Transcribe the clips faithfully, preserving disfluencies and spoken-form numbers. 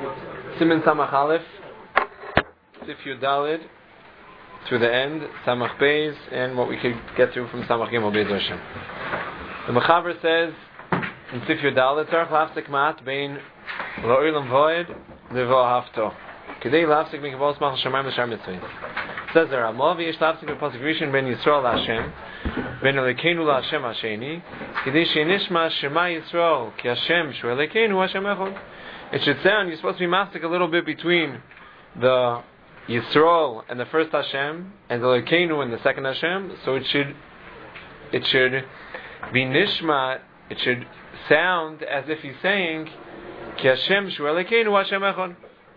Siman Samach Aleph, Sif Yud Daled, through the end, Samach Beis, and what we could get through from Samach Gimel Beis Hashem. The Mechaber says in Sif Yud Daled, Tzarech lafsik ma'at bein la'olam voed levo hafto. Kedei lafsik min kavos machal shamayim l'shar mitzvahs. Says there, Amor v'yesh lafsik v'pasuk rishon ben Yisrael la'Hashem, ben Elokeinu la'Hashem ha'sheni, kedei she'nishma shema Yisrael, ki Hashem shu Elokeinu Hashem echad. It should sound, you're supposed to be mastic a little bit between the Yisrael and the first Hashem, and the Elokeinu and the second Hashem, so it should it should be nishma, it should sound as if he's saying, ki Hashem shu Elokeinu Hashem echad.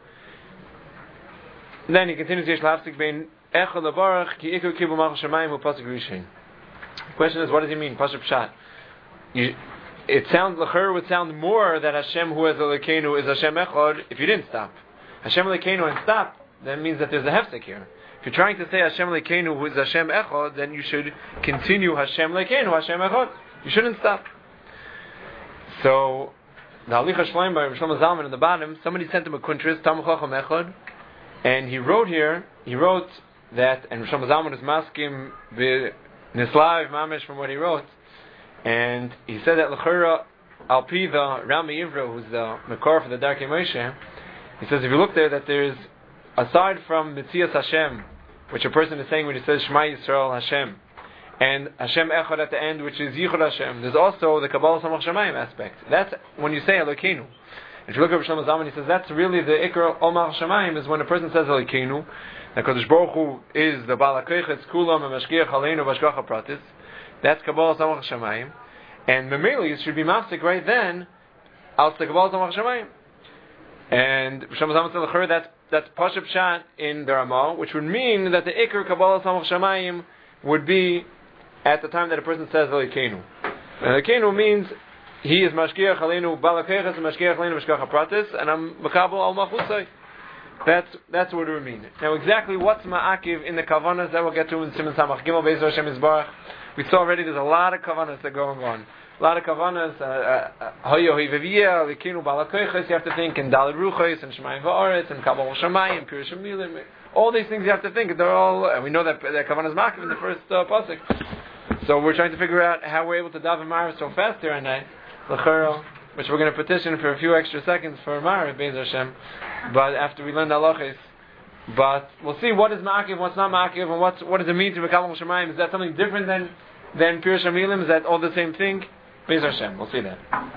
Then he continues, yesh lafsik bein echad levarach, ki ikur kibu machal shamayim u'pasuk rishon. The question is, what does he mean? Pasuk pshat. You, It sounds, l'cher would sound more that Hashem who is Elokeinu is Hashem Echad if you didn't stop. Hashem Elokeinu and stop, then means that there's a hefsek here. If you're trying to say Hashem Elokeinu who is Hashem Echad, then you should continue Hashem Elokeinu, Hashem Echad. You shouldn't stop. So, the Halicha Shleim by Shlomo Zalman in the bottom, somebody sent him a kuntris, Talmud Chacham Echad, and he wrote here, he wrote that, and Shlomo Zalman is maskim b'nislav mamish from what he wrote, and he said that l'chera al pi the Rami Yivro, who's the Makor for the Darkei Moshe, he says if you look there that there's, aside from Mitzias Hashem, which a person is saying when he says Shema Yisrael Hashem, and Hashem Echad at the end, which is Yichud Hashem, there's also the Kabbalah Samach Shamayim aspect. That's when you say Elokeinu. If you look at Shlomo Zalman, he says that's really the Ikar Omach Shamayim, is when a person says Elokeinu, that Kadosh Baruch Hu is the Baal HaKoyches Kulam and Mashgiach Aleinu Vashgacha Pratis. That's Kabbalah Samach Shamayim. And Memeli should be mafsik right then out the Kabbalah Samach Shamayim. And Shlomo Zalman said, that's, that's Pashup Pshat in the Ramah, which would mean that the Iker Kabbalah Samach Shamayim would be at the time that a person says Elokeinu. Elokeinu means he is Mashgiach Aleinu Baal HaKoyches and Mashgiach Aleinu Vashgacha Pratis, and I'm Makabel Al Machusay. That's that's what it would mean. Now, exactly what's Ma'akiv in the Kavanas that we'll get to in Siman Samach Gimel Beis Hashem Yisbarach. We saw already there's a lot of Kavanas that are going on. A lot of Kavanas. Hoyo Hivaviyah, Likinu Balakoiches, you have to think, and Daled Ruchos, and Shemayim Va'aretz, and Kabbalah Shamayim, Pirush Milim. All these things you have to think. They're all, and we know that that Kavanas Ma'akiv in the first uh, pasuk. So we're trying to figure out how we're able to daven Marav so fast here at night. L'chero, which we're going to petition for a few extra seconds for Marav, Beis Hashem. But after we learn the halachos, but we'll see what is ma'akiv, what's not ma'akiv, and what's, what does it mean to become Shemayim. Is that something different than than Pirush Milim? Is that all the same thing? Beis Hashem, we'll see that.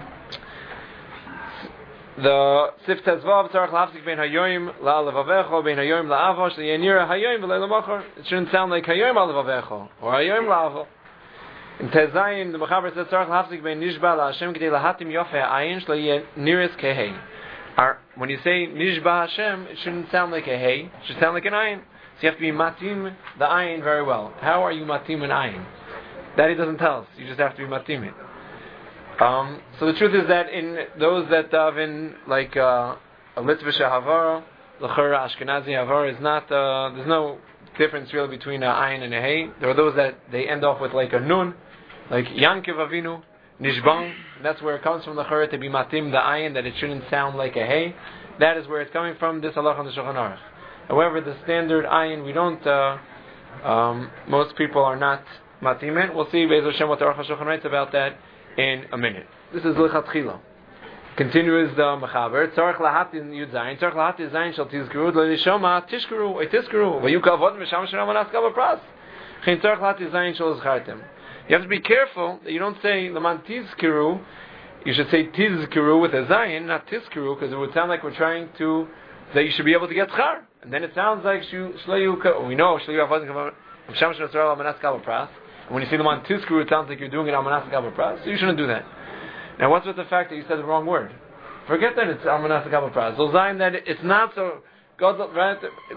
The Sif Tezvav Tzarech Lafsik Ben Hayoim La'alevavecho Ben Hayoim La'avosh Le'yanira Hayoim V'Leilamachar. It shouldn't sound like Hayoim La'alevavecho or Hayoim La'avo. In Tezayin, the Mechaber says Tzarech Lafsik Ben Nishba La'Hashem K'dei Lahatim Yofei Ha'ayin Shle'yaniris Kehei. When you say Nishba Hashem, it shouldn't sound like a hey, it should sound like an ayin. So you have to be matim the ayin very well. How are you matim an ayin? That he doesn't tell us. You just have to be matim it. Um, so the truth is that in those that daven like uh, a Litvish Havara, L'chera Ashkenazi Havara is not, uh, there's no difference really between an ayin and a hey. There are those that they end off with like a nun, like Yankiv Avinu, Nishbang. That's where it comes from, the cheret to be matim the ayin, that it shouldn't sound like a hey. That is where it's coming from, this halach on the Shulchan Aruch. However, the standard ayin, we don't, uh, um, most people are not matim it. We'll see Beis Hashem what the Aruch HaShulchan writes about that in a minute. This is Lichat Chila. Continues the Mechaber, Tzarech Lahatin Yud Zayin, Tzarech Lahatin Zayin Shal Tizkuru, L'Nishoma Tishkuru, Oy Tizkuru, Vayuka Avod Mesham Shanam Anas Gava Pras. Chen Tzarech Lahatin Zayin Shal Zchartem. You have to be careful that you don't say Laman Tizkiru. You should say Tizkiru with a Zayin, not Tizkiru, because it would sound like we're trying to, that you should be able to get Schar. And then it sounds like Shleyu, we know Shleyu Avod Mesham Shanam Anas Gava Pras. And when you say Laman Tizkiru, it sounds like you're doing it Amanas Gava Pras. So you shouldn't do that. Now, what's with the fact that you said the wrong word? Forget that it's Amanas Gava Pras. So Zayin that it's not so. God, right?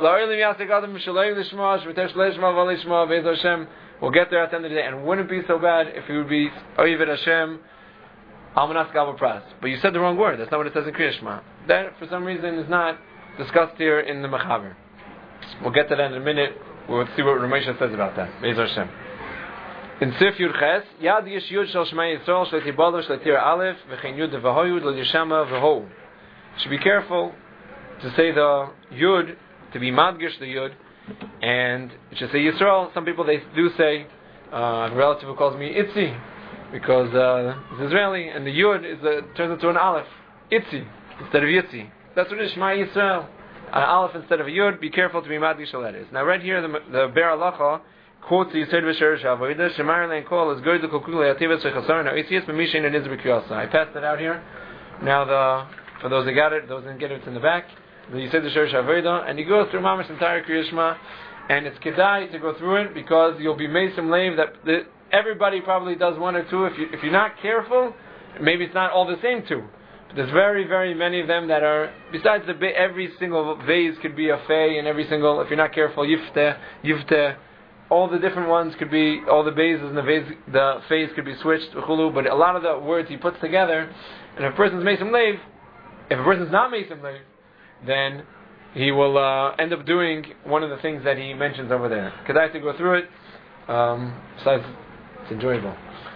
We'll get there at the end of the day, and it wouldn't be so bad if it would be Oivet Hashem Almanas Gava Pras. But you said the wrong word. That's not what it says in Kriya Shema. That, for some reason, is not discussed here in the Mechaber. We'll get to that in a minute. We'll see what Ramesha says about that. Be'ez Hashem. In Sif Yud Ches, Yad Yesh Yud Shal Shema Yisrael Shal Tibalo Shal Tir Aleph V'chein Yud V'hoyud L'Yishama V'ho. Should be careful to say the Yud, to be Madgish the Yud, and it should say Yisrael. Some people, they do say, uh, I have a relative who calls me Itzi, because uh, it's Israeli, and the Yud is a, turns into an Aleph, Itzi, instead of Yitzi. That's what it is, Shema Yisrael. An Aleph instead of a Yud, be careful to be Madgish the letters. Now right here, the, the Be'er Halacha quotes the Yisod V'Sher Shavoida, Shemar Lein Kol is Goyd L'Kokule Ativas V'Chasar Now Itzias B'Mishin and Nizr B'Kiyasa. I passed it out here. Now the, for those that got it, those that didn't get it, it's in the back. The Yisod V'Sher Shavoida, and you go through Mamash entire Kriya Shema, and it's kedai to go through it, because you'll be made some lame that the, everybody probably does one or two. If, you, if you're not careful, maybe it's not all the same two. But there's very, very many of them that are, besides the every single vase could be a fey, and every single, if you're not careful, yifte, yifte, all the different ones could be, all the bases and the vase, the phase could be switched, but a lot of the words he puts together, and if a person's Mesim Lev, if a person's not Mesim Lev, then he will uh, end up doing one of the things that he mentions over there. Could I have to go through it? Um, besides, it's enjoyable.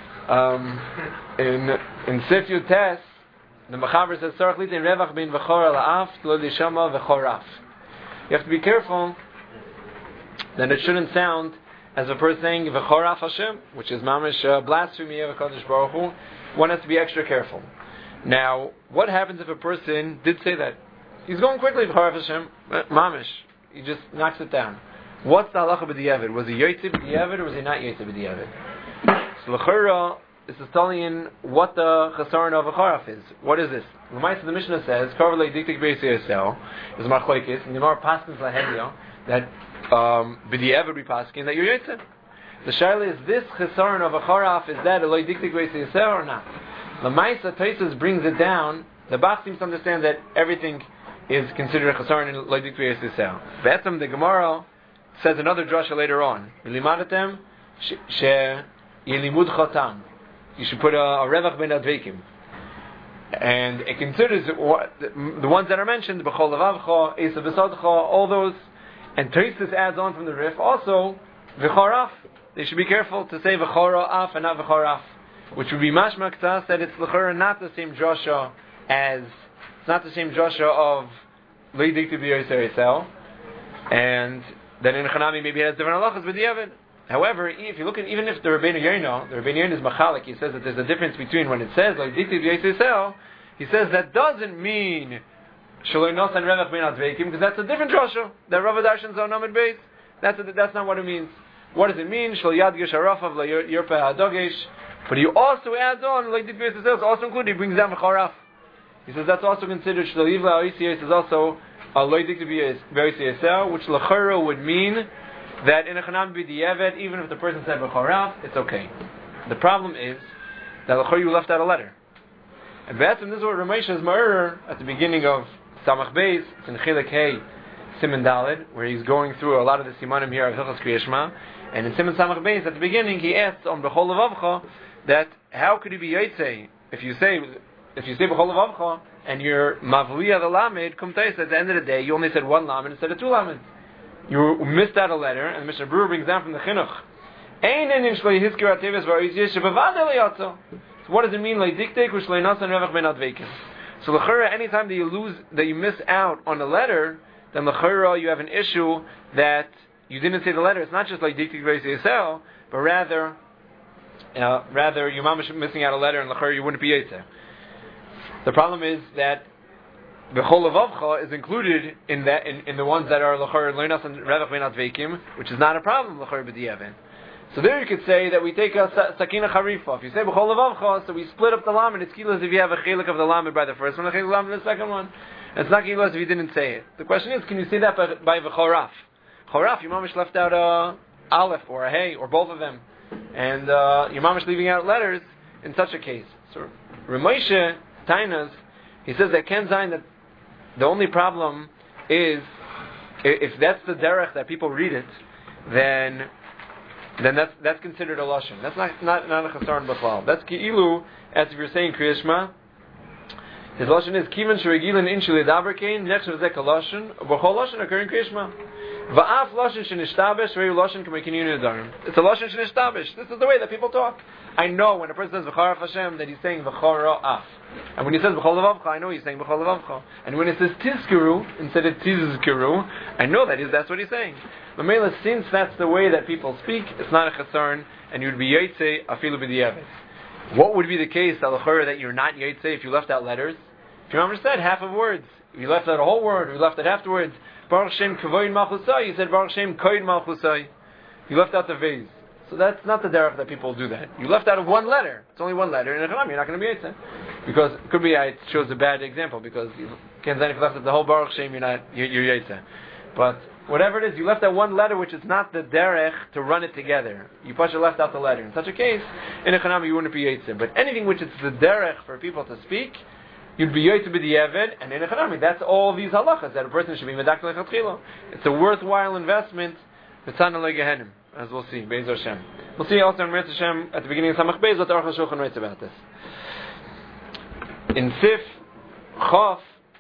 Um, in in Sif Yud Tes, the Mechaber says, Sarach litin revach bin v'chor ala'af, lo lishama v'choraf. You have to be careful that it shouldn't sound as a person saying v'choraf Hashem, which is mamish uh, blasphemy of HaKadosh Baruch Hu. One has to be extra careful. Now, what happens if a person did say that? He's going quickly v'choraf Hashem, mamish. He just knocks it down. What's the halacha b'di'evid? Was he yotze b'di'evid or was he not yotze b'di'evid? So l'chora, this is telling in what the chasaron of v'choraf is. What is this? The L'maisa the Mishnah says, Kar v'lei diktik b'yis yisrael, is marchoikis, and the Gemara paskins lahedyo, that Um, b'di'evid we paskin that you're yotze. The shaila is this chesaron of a charaf, is that a loy diktik beis yisrael or not? The Ma'isa Tosfos brings it down. The Bach seems to understand that everything is considered a chesaron in loy diktik beis yisrael. Be'etzem the Gemara says another drasha later on. V'limadatem she yelimud chotam. You should put a, a revach ben advekim. And it considers what, the, the ones that are mentioned, b'chol levavcha, esav v'sadcha, all those. And Tosfos adds on from the Rif also v'choraf. They should be careful to say v'choraf and not v'choraf, which would be mashma k'tas that it's l'chora not the same drasha as it's not the same drasha of leidiktu b'yosei yisrael, and then in Chanami maybe it has different halachas b'di'evid. However, if you look at even if the Rabbeinu Yono, the Rabbeinu Yono is machalik, he says that there's a difference between when it says leidiktu b'yosei yisrael, he says that doesn't mean Shaloi Nosan Revach Ben Adveikim, because that's a different drasha. That Rav Darshan's on Amid Beis. That's a, that's not what it means. What does it mean? Shal Yadgish Harafav La Yirpeh Hadogesh. But he also adds on, like the Beis says, also included, he brings down V'charaf. He says that's also considered Shal Yivla Oisiyos is also a Loidik to be Beis, which L'chara would mean that in a Chanam B'di'evet, even if the person said V'charaf, it's okay. The problem is that L'chara you left out a letter. And that's this is what Ramesh is Ma'ur at the beginning of Samach Beis, it's in Chilek Hey, Siman Daled, where he's going through a lot of the Simanim here of Hilchos Kriya Shema, and in Siman Samach Beis, at the beginning, he asks on B'chol Levavcha that how could he be Yotzei if you say if you say B'chol Levavcha and you're Mavliya the Lamed, Kum Tais, at the end of the day, you only said one Lamed instead of two Lamed. You missed out a letter, and Mishnah Brewer brings down from the Chinuch. So what does it mean? Like diktek u'shlei nasan revach ben adveikim. So l'chera, anytime that you lose, that you miss out on a letter, then l'chera you have an issue that you didn't say the letter. It's not just like diktek beis yisrael, but rather, uh, rather you're mamish missing out a letter, and l'chera you wouldn't be yetzer. The problem is that b'chol levavcha is included in that in, in the ones that are l'chera loy nasan revach ben adveikim, which is not a problem l'chera b'di'evet. So there you could say that we take a sakina charifa. If you say b'chol levavcha, so we split up the lamed. It's kilos if you have a chelik of the lamed by the first one, a chelik of the lamed by the second one. And it's not kilos if you didn't say it. The question is, can you say that by, by v'choraf? Choraf, your mamish left out a aleph or a hey or both of them, and uh, your mamish leaving out letters in such a case. So Ramoshe Tainas, he says that Ken Zayin that the only problem is if that's the derech that people read it, then. Then that's that's considered a lashon. That's not not not a chasaron b'chlal. That's ki'ilu, as if you're saying Kriya Shema. His lashon is kivan sheregilin inshul ledaber kain nechshav zek a lashon b'chol lashon occurring Kriya Shema. Va'af lashon shenishtabesh ve'yu lashon k'mekinyin nedarim. It's a lashon shenishtabesh. This is the way that people talk. I know when a person says v'charav Hashem that he's saying v'chara af. And when he says b'chol levavcha, I know he's saying b'chol levavcha. And when it says tizkiru instead of tizkiru, I know that is that's what he's saying. Mamela, since that's the way that people speak, it's not a chasarn, and you'd be yaitse afilu b'di'evet. What would be the case, al-chara, that you're not yaitse if you left out letters? If your mom said half of words, if you left out a whole word, or you left out half the words, Baruch Shem kavoid malchusai, you said Baruch Shem koid malchusai. You left out the vase. So that's not the derech that people do that. You left out of one letter. It's only one letter. In Echanam, you're not going to be yaitse. Because, it could be, I chose a bad example, because you can't say if you left out the whole Baruch Shem, you're not, you're, you're yaitse. But, whatever it is, you left out one letter which is not the derech to run it together. You pasha left out the letter. In such a case, in Echanam, you wouldn't be yaitse. But anything which is the derech for people to speak, you'd be yaitse b'di'evet, and in Echanami, that's all these halachas that a person should be medak lechatchila. It's a worthwhile investment. V'tzana legehenim, as we'll see. Be'ez Hashem. We'll see also in Be'ez Hashem at the beginning of Samach Beis what the Aruch HaShulchan writes about this. In Sif Chof,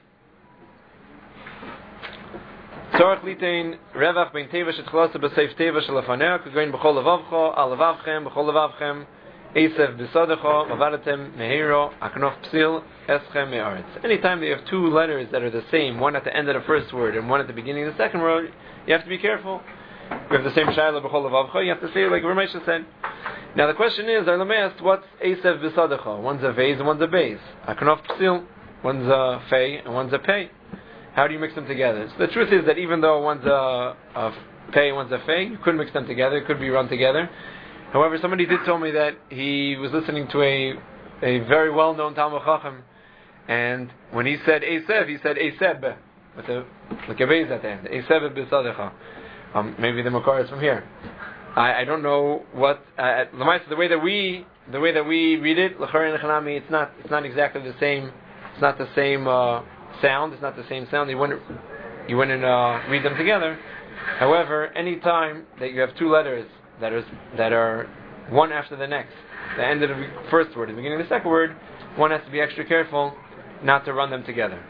Tzorach litein revach bein teva shetchalasa b'seif teva shelafanea k'goyin b'chol levavcho al levavchem b'chol levavchem Esev b'sadecha mavadatem mehiro aknof psil eschem me'aretz. Anytime you have two letters that are the same, one at the end of the first word and one at the beginning of the second word, you have to be careful. We have the same shayla b'chol levavcha. You have to say it like Ramesha said. Now the question is, our Lameast, what's Esev b'sadecha? One's a vase and one's a base. Aknof psil, one's a fei and one's a pei. How do you mix them together? So the truth is that even though one's a, a pei and one's a fei, you could mix them together. It could be run together. However, somebody did tell me that he was listening to a a very well-known Talmud Chacham, and when he said Esev, he said Eseb, with a like a vase at the end. Eseb b'sadecha. Um, maybe the makar is from here. I, I don't know what uh, the way that we the way that we read it. L'chari nechanami. It's not it's not exactly the same. It's not the same uh, sound. It's not the same sound. You wouldn't you wouldn't uh, read them together. However, any time that you have two letters that is that are one after the next, the end of the first word, the beginning of the second word, one has to be extra careful not to run them together.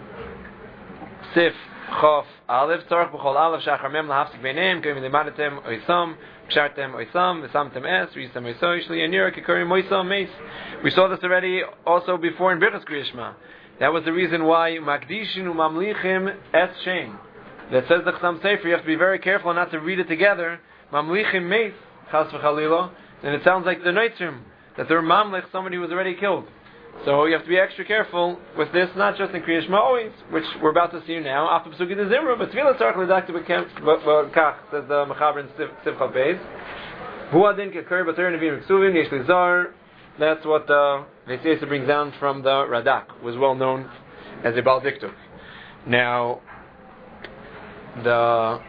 Sif Chof Aleph Tzarech b'chol Aleph Shachar Mem lahafsik beineim k'im limadatem oisam kshartem oisam v'samtem es v'yisam oisoy shli anira k'kurim oisam meis. We saw this already also before in Birchas Kriyas Shema. That was the reason why Makdishin u'mamlichim es shein. That says the Chasam Sefer, you have to be very careful not to read it together. Mamlichim meis, chas v'chalila, and it sounds like the Noitzrim, that they're mamlich, somebody who was already killed. So you have to be extra careful with this, not just in Kriyas Shema always, which we're about to see now, after Pesuki de Zimra, but Tvilah Tzarech L'Dakti B'Kach, says the Mechaber in Sivcha Beis. Hu adin kekir b'ter nevim ksuvim, yesh lizar, that's what the Veseisa brings down from the Radak, who was well known as a Baal Diktuk. Now, the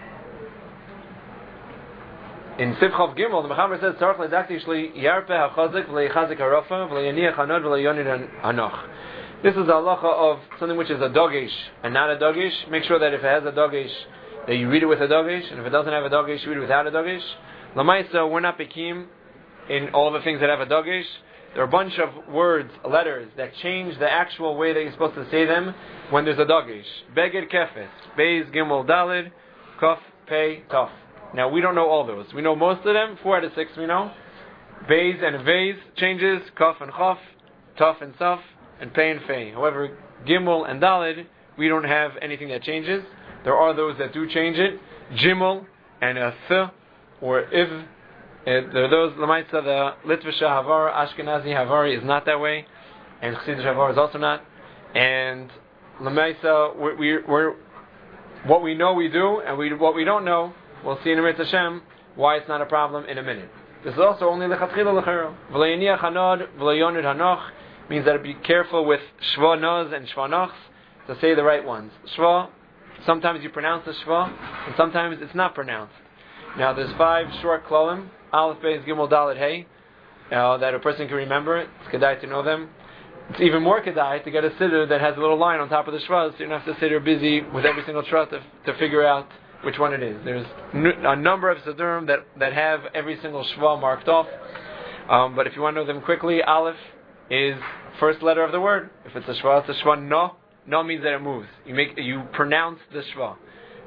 in Sivchav Gimel, the Mechaber says, "Tzarech l'dakti shli yarpe hachazik v'leichazik harafa v'leiyaniach hanod v'leiyonid hanoch." This is the halacha of something which is a dogish and not a dogish. Make sure that if it has a dogish, that you read it with a dogish, and if it doesn't have a dogish, you read it without a dogish. Lamaisa, we're not pekim in all the things that have a dogish. There are a bunch of words, letters, that change the actual way that you're supposed to say them when there's a dogish. Beged kefes, Beis Gimel Dalid, Kof Pei Tov. Now we don't know all those. We know most of them. Four out of six we know. Beis and Vez changes. Kof and Chof. Tov and Saf. And Pei and Fei. However, Gimel and Dalid, we don't have anything that changes. There are those that do change it. Gimel and a Th or Iv. Uh, there are those, Lamaitza, the Litvisha Havar, Ashkenazi Havari is not that way. And Chassidish Havar is also not. And Lamaitza, we're, we're, we're, what we know we do, and we, what we don't know, we'll see in Eretz Hashem why it's not a problem in a minute. This is also only lechatchila lechero. V'leiyaniach hanod, v'leiyonid hanoch means that be careful with shva noz and shva nochs to say the right ones. Shva, sometimes you pronounce the shva, and sometimes it's not pronounced. Now there's five short klolim, Aleph, Beis, Gimel, Dalet, Hey, uh, that a person can remember. It's kedai to know them. It's even more kedai to get a siddur that has a little line on top of the shva, so you don't have to sit there busy with every single shva to, to figure out which one it is. There's n- a number of siddurim that, that have every single shva marked off. Um, but if you want to know them quickly, Aleph is first letter of the word. If it's a shva, it's a shva no. No means that it moves. You make you pronounce the shva.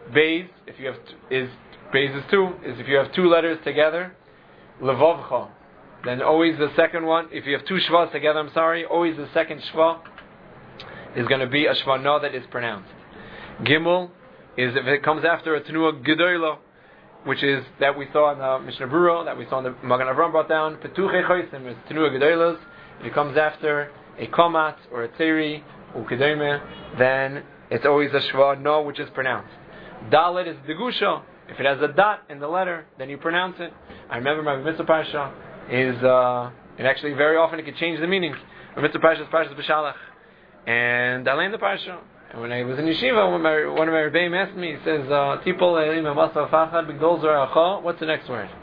Beis, if you have t- is Beis is two, is if you have two letters together, Levavcha. Then always the second one, if you have two shvas together, I'm sorry, always the second shva is going to be a shva no that is pronounced. Gimel is if it comes after a tenua gedola, which is that we saw in the Mishnah Berurah, that we saw in the Magen Avraham brought down. Petuche chosim is tenua gedolas. If it comes after a komat or a teri or kedeme, then it's always a shva no which is pronounced. Dalet is degusha. If it has a dot in the letter, then you pronounce it. I remember my mitzvah parsha is uh, and actually very often it can change the meaning. My mitzvah parsha is parsha b'shalach, and I learned the parsha. And when I was in yeshiva, when my, one of my rebbeim asked me, he says, "Tipol elim amasa fachad b'gdol zoracha." What's the next word?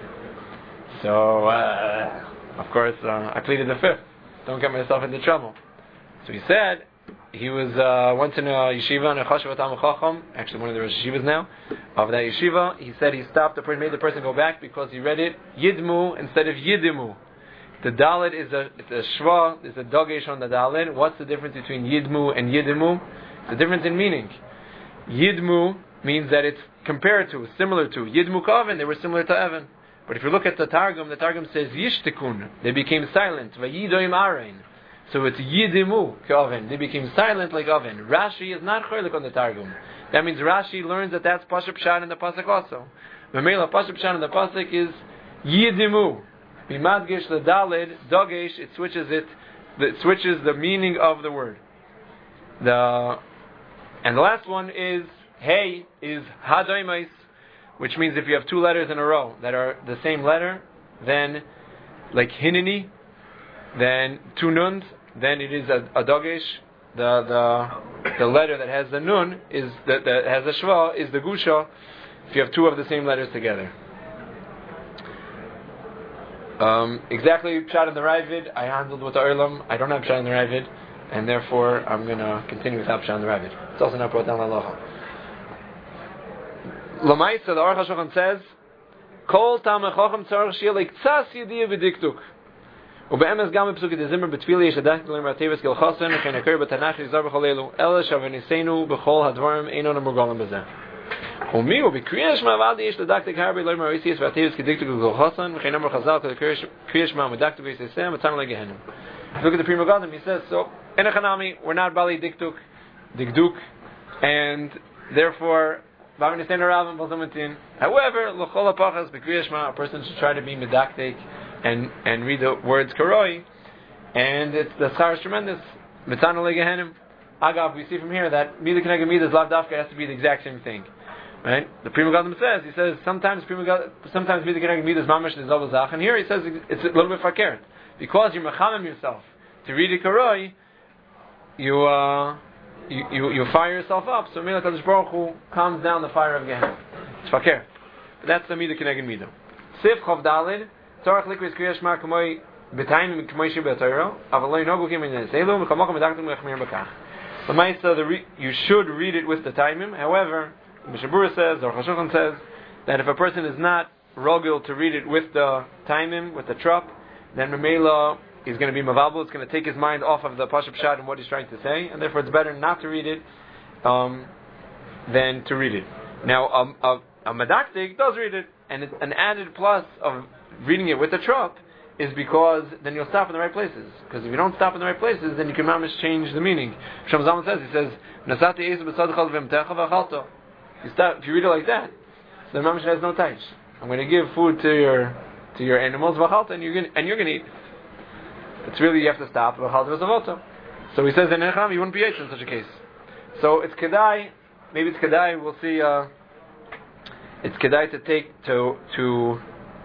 So, uh, of course, uh, I pleaded the fifth. Don't get myself into trouble. So he said he was uh, once in a yeshiva in a chashav Talmid Chacham, actually one of the Rosh Yeshivas now of that yeshiva. He said he stopped the person, made the person go back because he read it yidmu instead of yidimu. The dalet is a it's a shva, it's a dogesh on the dalet. What's the difference between yidmu and yidimu? The difference in meaning. Yidmu means that it's compared to, similar to. Yidmu kaven, they were similar to Evan. But if you look at the Targum, the Targum says yishtikun, they became silent. Vayidoim arein. So it's yidimu kaven, they became silent like Oven. Rashi is not chaylik on the Targum. That means Rashi learns that that's Pashup Pshat in the Pasuk also. Memela Pashup Pshat in the Pasuk is yidimu. Bimadgish the dalid, dogesh, it switches it, it switches the meaning of the word. The And the last one is, hey, is hadoimais, which means if you have two letters in a row that are the same letter, then, like hinini, then two nuns, then it is a, a dogesh. The, the the letter that has the nun, is that, that has a shva, is the gusha, if you have two of the same letters together. Um, exactly, Pshat in the Ravid, I handled with the Erlam, I don't have Pshat in the Ravid, and therefore I'm going to continue without Pshat in the Ravid. It's also not brought down by Halacha. Lamaisa, the Aruch HaShulchan says, Kol Talmid Chacham tzarich sheyeh leiktsas yediyah v'diktuk. ובאמס גם בפסוק דזמר בתפילה יש לדעת גדולים מהטבעס כלחוסן וכן הכר בתנ"ך יזר בכל אלו אלה שווניסנו בכל הדברים אינו מורגלים בזה ומי ובקריאה שמע ועד יש לדעת הרבה לא מריסיס והטבעס כדקתוק כלחוסן וכן אמר חז"ל קריאה שמע מדקתוק ויססם ותנו לגהנם. Look at the Pri Megadim, he says, so in a chanami we're not bali diktuk dikduk, and therefore however l'chol hapachas b'kriyas shema a person should try to be medaktik and and read the words karoi, and it's the schar is tremendous. Mitzana legehenim. Agav, we see from here that mida keneged mida lav dafka has to be the exact same thing, right? The Pri Megadim says, he says sometimes Pri Megadim, sometimes mida keneged mida is mamash is double zach, and here he says it's a little bit fakert because you're mechamim yourself to read it karoi, you uh you, you you fire yourself up. So Mila Kadosh Baruch Hu calms down the fire of Gehenna. It's fakert. That's the mida keneged mida. Sif chav dalid. Tzarich likris kriyas shema k'moi b'tayim k'moi shib b'tayro avaloi nogu kim in neselu m'chamocha medaktum l'chmir b'kach. The Maisa, the re- you should read it with the taimim. However, Mishnah Berurah says, or Aruch HaShulchan says, that if a person is not rogil to read it with the taimim, with the trop, then Mamela is going to be mavalbul. It's going to take his mind off of the Pashup Pshat and what he's trying to say, and therefore it's better not to read it um, than to read it. Now, um, a, a medaktik does read it, and it's an added plus of reading it with the trop is because then you'll stop in the right places. Because if you don't stop in the right places, then you can mamish change the meaning. Shlomo Zalman says, he says, "Nasati ezu b'tzadchal v'imtecha v'achalto." You stop if you read it like that, so the mamish has no taish. I'm going to give food to your to your animals v'achalto, and you're going and you're going to eat. It's really you have to stop v'achalto v'zavoto. So he says in Necham you wouldn't be ate in such a case. So it's kedai. Maybe it's kedai. We'll see. Uh, it's kedai to take to to.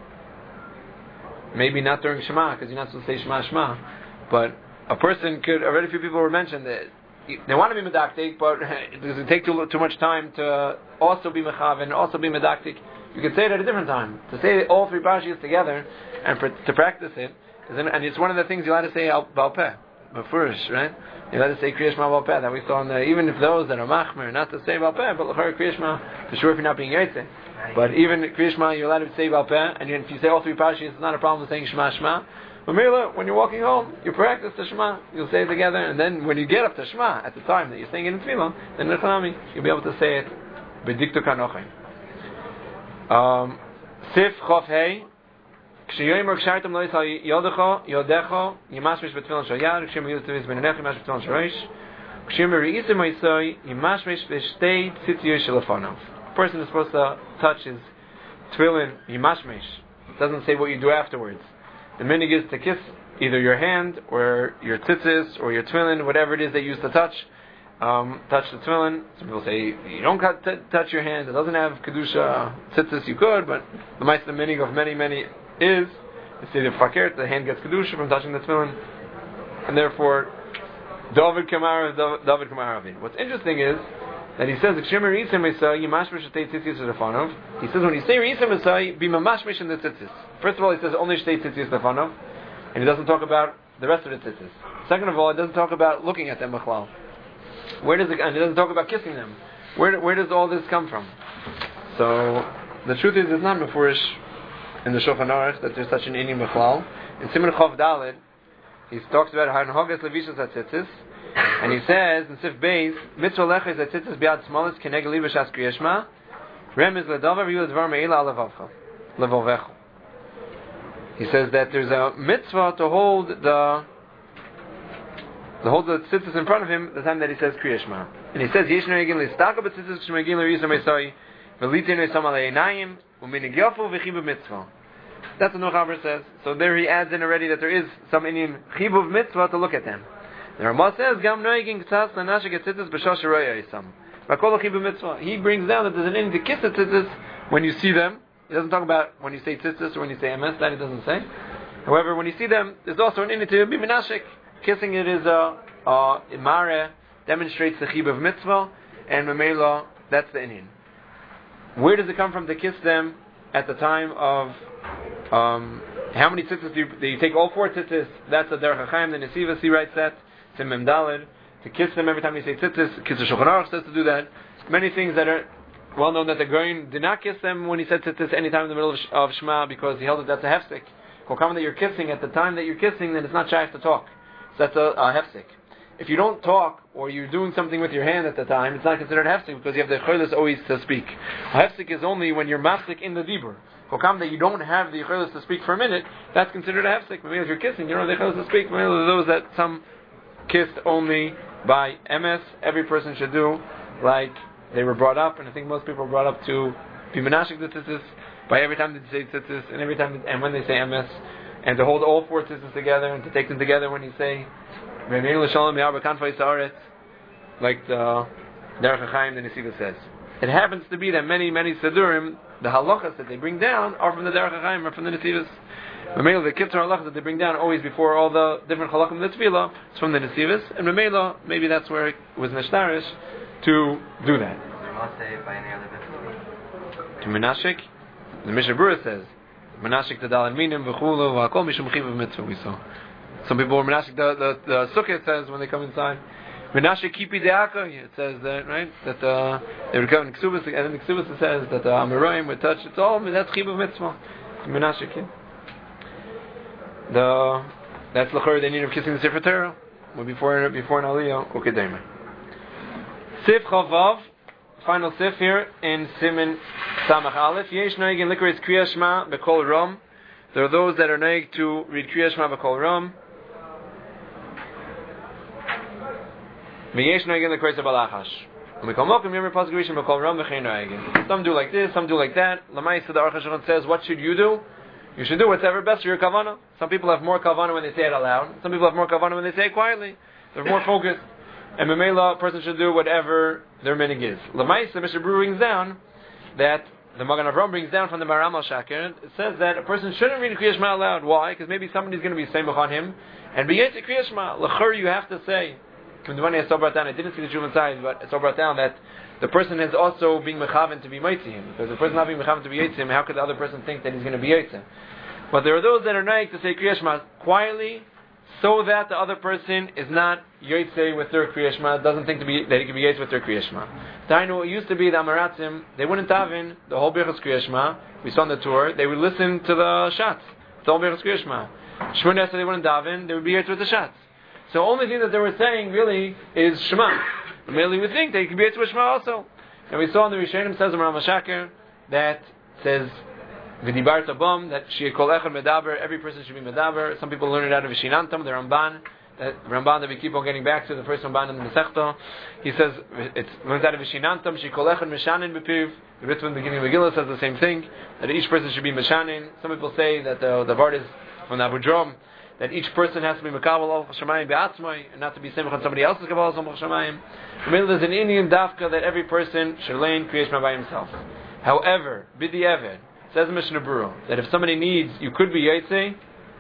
Maybe not during Shema, because you're not supposed to say Shema Shema. But a person could, already a few people were mentioned that they want to be medaktik, but it doesn't take too, too much time to also be mechav and also be medaktik. You could say it at a different time. To say all three parshas together and pr- to practice it, is an, and it's one of the things you have to say al Baal Peh, Mefurish, right? You have to say Kriya Shema Baal Peh, that we saw in the, even if those that are machmer, not to say Baal Peh, but l'chor Kriya Shema, for sure if you're not being Yitzeh. But even Kriya Shema, you're allowed to say Baal Peh, and if you say all three parshas, it's not a problem with saying Shema Shema. But Mila, when you're walking home, you practice the Shema, you'll say it together, and then when you get up to Shema, at the time that you're saying it in Tefillah, then Nechanami, you'll be able to say it B'diktu kanochin. Um, Sif Chof Hei. Kshiyomer kshartam lo yisal yodecho yodecho yimashmish betfilan shayad. Kshiyomer yisal benenech yimashmish betfilan shareish. Kshiyomer reisim oisoi yimashmish b'shtei tzitziyoy shelafonav. A person is supposed to touch his tefillin yimashmish. It doesn't say what you do afterwards. The minig is to kiss either your hand or your tzitzis or your tefillin, whatever it is they use to touch. Um, touch the tefillin. Some people say you don't cut, t- touch your hand. It doesn't have kedusha tzitzis. You could, but the mice the minig of many many is it's either fakir, the hand gets kedusha from touching the tefillin, and therefore David Kamara David Kamara. What's interesting is that he says, he says when you say Reisim Esai, be mamashmish in the tzitzis. First of all, he says only shtei tzitzis lefanov, and he doesn't talk about the rest of the tzitzis. Second of all, it doesn't talk about looking at them b'chlal. Where does it? And it doesn't talk about kissing them. Where where does all this come from? So the truth is, it's not mefurish in the Shulchan Aruch that there's such an inyan b'chlal. In Siman Chav Daled, he talks about hanhogas levishas atzitzis. And he says in Sif Beis, mitzvah lecha is atzitzis biad smalis kenegel libashas kriyashma, rem is ledavar v'yul dvar me'ila alevavcha, levavecha. He says that there's a mitzvah to hold the to hold the tzitzis in front of him the time that he says kriyashma. And he says yesh noegin listaka b'tzitzis k'shmegin l'risam esoi v'litin esam aleinayim u'minig yafu v'chibu mitzvah. That's what Nochaber says. So there he adds in already that there is some Indian chibuv mitzvah to look at them. The Ramah says, "Gam noiging k'tzas lanashik etzitzis b'shas sheroya yisam." V'kol chibuv mitzvah. He brings down that there's an Indian to kiss the tzitzis when you see them. He doesn't talk about when you say tzitzis or when you say emes. That he doesn't say. However, when you see them, there's also an Indian to be menashik. Kissing it is a uh, imare, demonstrates the chibuv mitzvah, and memela, that's the Indian. Where does it come from to kiss them at the time of? Um, how many tzitzis do you, do you take? All four tzitzis. That's the derech hachaim. The nesivas he writes that. It's in Memdalid. To kiss them every time you say tzitzis. Kiss the Shulchan Aruch says to do that. Many things that are well known that the Goyin did not kiss them when he said tzitzis any time in the middle of, of Shema because he held that that's a hefsek. Kol that you're kissing at the time that you're kissing, then it's not shaykh to talk. So that's a, a hefsek. If you don't talk or you're doing something with your hand at the time, it's not considered hefsek because you have the cholos always to speak. A hefsek is only when you're mafsek in the dibur. Kokam that you don't have the yichurus to speak for a minute, that's considered a hefsek. Maybe if you're kissing, you don't have the yichurus to speak. Maybe those that some kissed only by M S, every person should do like they were brought up, and I think most people were brought up to be menashik the tzitzis by every time they say tzitzis, and every time and when they say M S, and to hold all four tzitzis together and to take them together when you say like the Derech HaChaim the Nesiva says. It happens to be that many, many Sadurim, the halachas that they bring down are from the Derech HaChaim or from the Nesivas. Memela, the kitzur halachas that they bring down always before all the different halakim of the Tefillah, it's from the Nesivas. And Memela, maybe that's where it was Neshtarish to do that. To Menashik, the Mishnah Berurah says, Menashik to Dalan Minim, V'chulu, V'akol, Mishum Chiv Mitzvah, we saw. Some people were Menashik, the, the, the Sukkah, it says, when they come inside, Menashik kipi de'aka, it says that, right? That uh, they would come in Ksubas, and then the Ksubas says that the Amoraim would touch, it's all, that's Chiv Mitzvah. Menashik, yeah. The, that's L'chor, they need of kissing the Sefer Torah, well, before, before an Aliyah, Ukedema. Sif Chavav, final Sif here, in Siman Samach Aleph, Yesh Noig in Likris Kriya Shema B'Kol Ram. There are those that are Noig to read Kriya Shema B'Kol Ram. V'yesh Noig in Likris B'Lachash. Some do like this, some do like that. L'maisa the Aruch HaShulchan says, what should you do? You should do whatever best for your kavanah. Some people have more kavanah when they say it aloud. Some people have more kavanah when they say it quietly. They're more focused. And Memela, a person should do whatever their minig is. L'maisa, the Mishnah Berurah brings down that the Magen Avraham brings down from the Maram al Shakir. It says that a person shouldn't read Kriya Shema aloud. Why? Because maybe somebody's going to be samech on him and be yet to Kriya Shema. L'chur, you have to say. I didn't see the Shuv inside, but it's all brought down that the person is also being mechaven to be mitzvah him. Because the person not being mechaven to be yitzim him, how could the other person think that he's going to be yitzim? But there are those that are naik to say Kriya Shema quietly, so that the other person is not yitzim with their Kriya Shema, doesn't think to be that he can be yitzim with their Kriya Shema. I know it used to be the Amaratzim, they wouldn't daven the whole Birchas Kriya Shema. We saw on the tour, they would listen to the shots, the whole Birchas Kriya Shema. Shmoneh Esrei they wouldn't daven, they would be yitzim with the shots. So the only thing that they were saying really is Shema. Mainly we think they could be yitzim with Shema also. And we saw in the Rishonim says in Ram Shaker that says V'dibarta bom that she kol echad medaber, every person should be medaber. Some people learn it out of Vishinantam, the Ramban. That Ramban that we keep on getting back to, the first Ramban in the Masechta. He says it's learns out of Vishinantam, she kol echad meshanin bepiv. The Ritva in the beginning of Megillah says the same thing, that each person should be meshanin. Some people say that the the word is from the Abu Drom, that each person has to be mekabel al shamayim be'atzmai, and not to be semich on somebody else's kabbalah al shamayim. There's an Indian dafka that every person should learn Kriyash Ma by himself. However, bidi eved says the Mishnah Berurah that if somebody needs, you could be yaitze.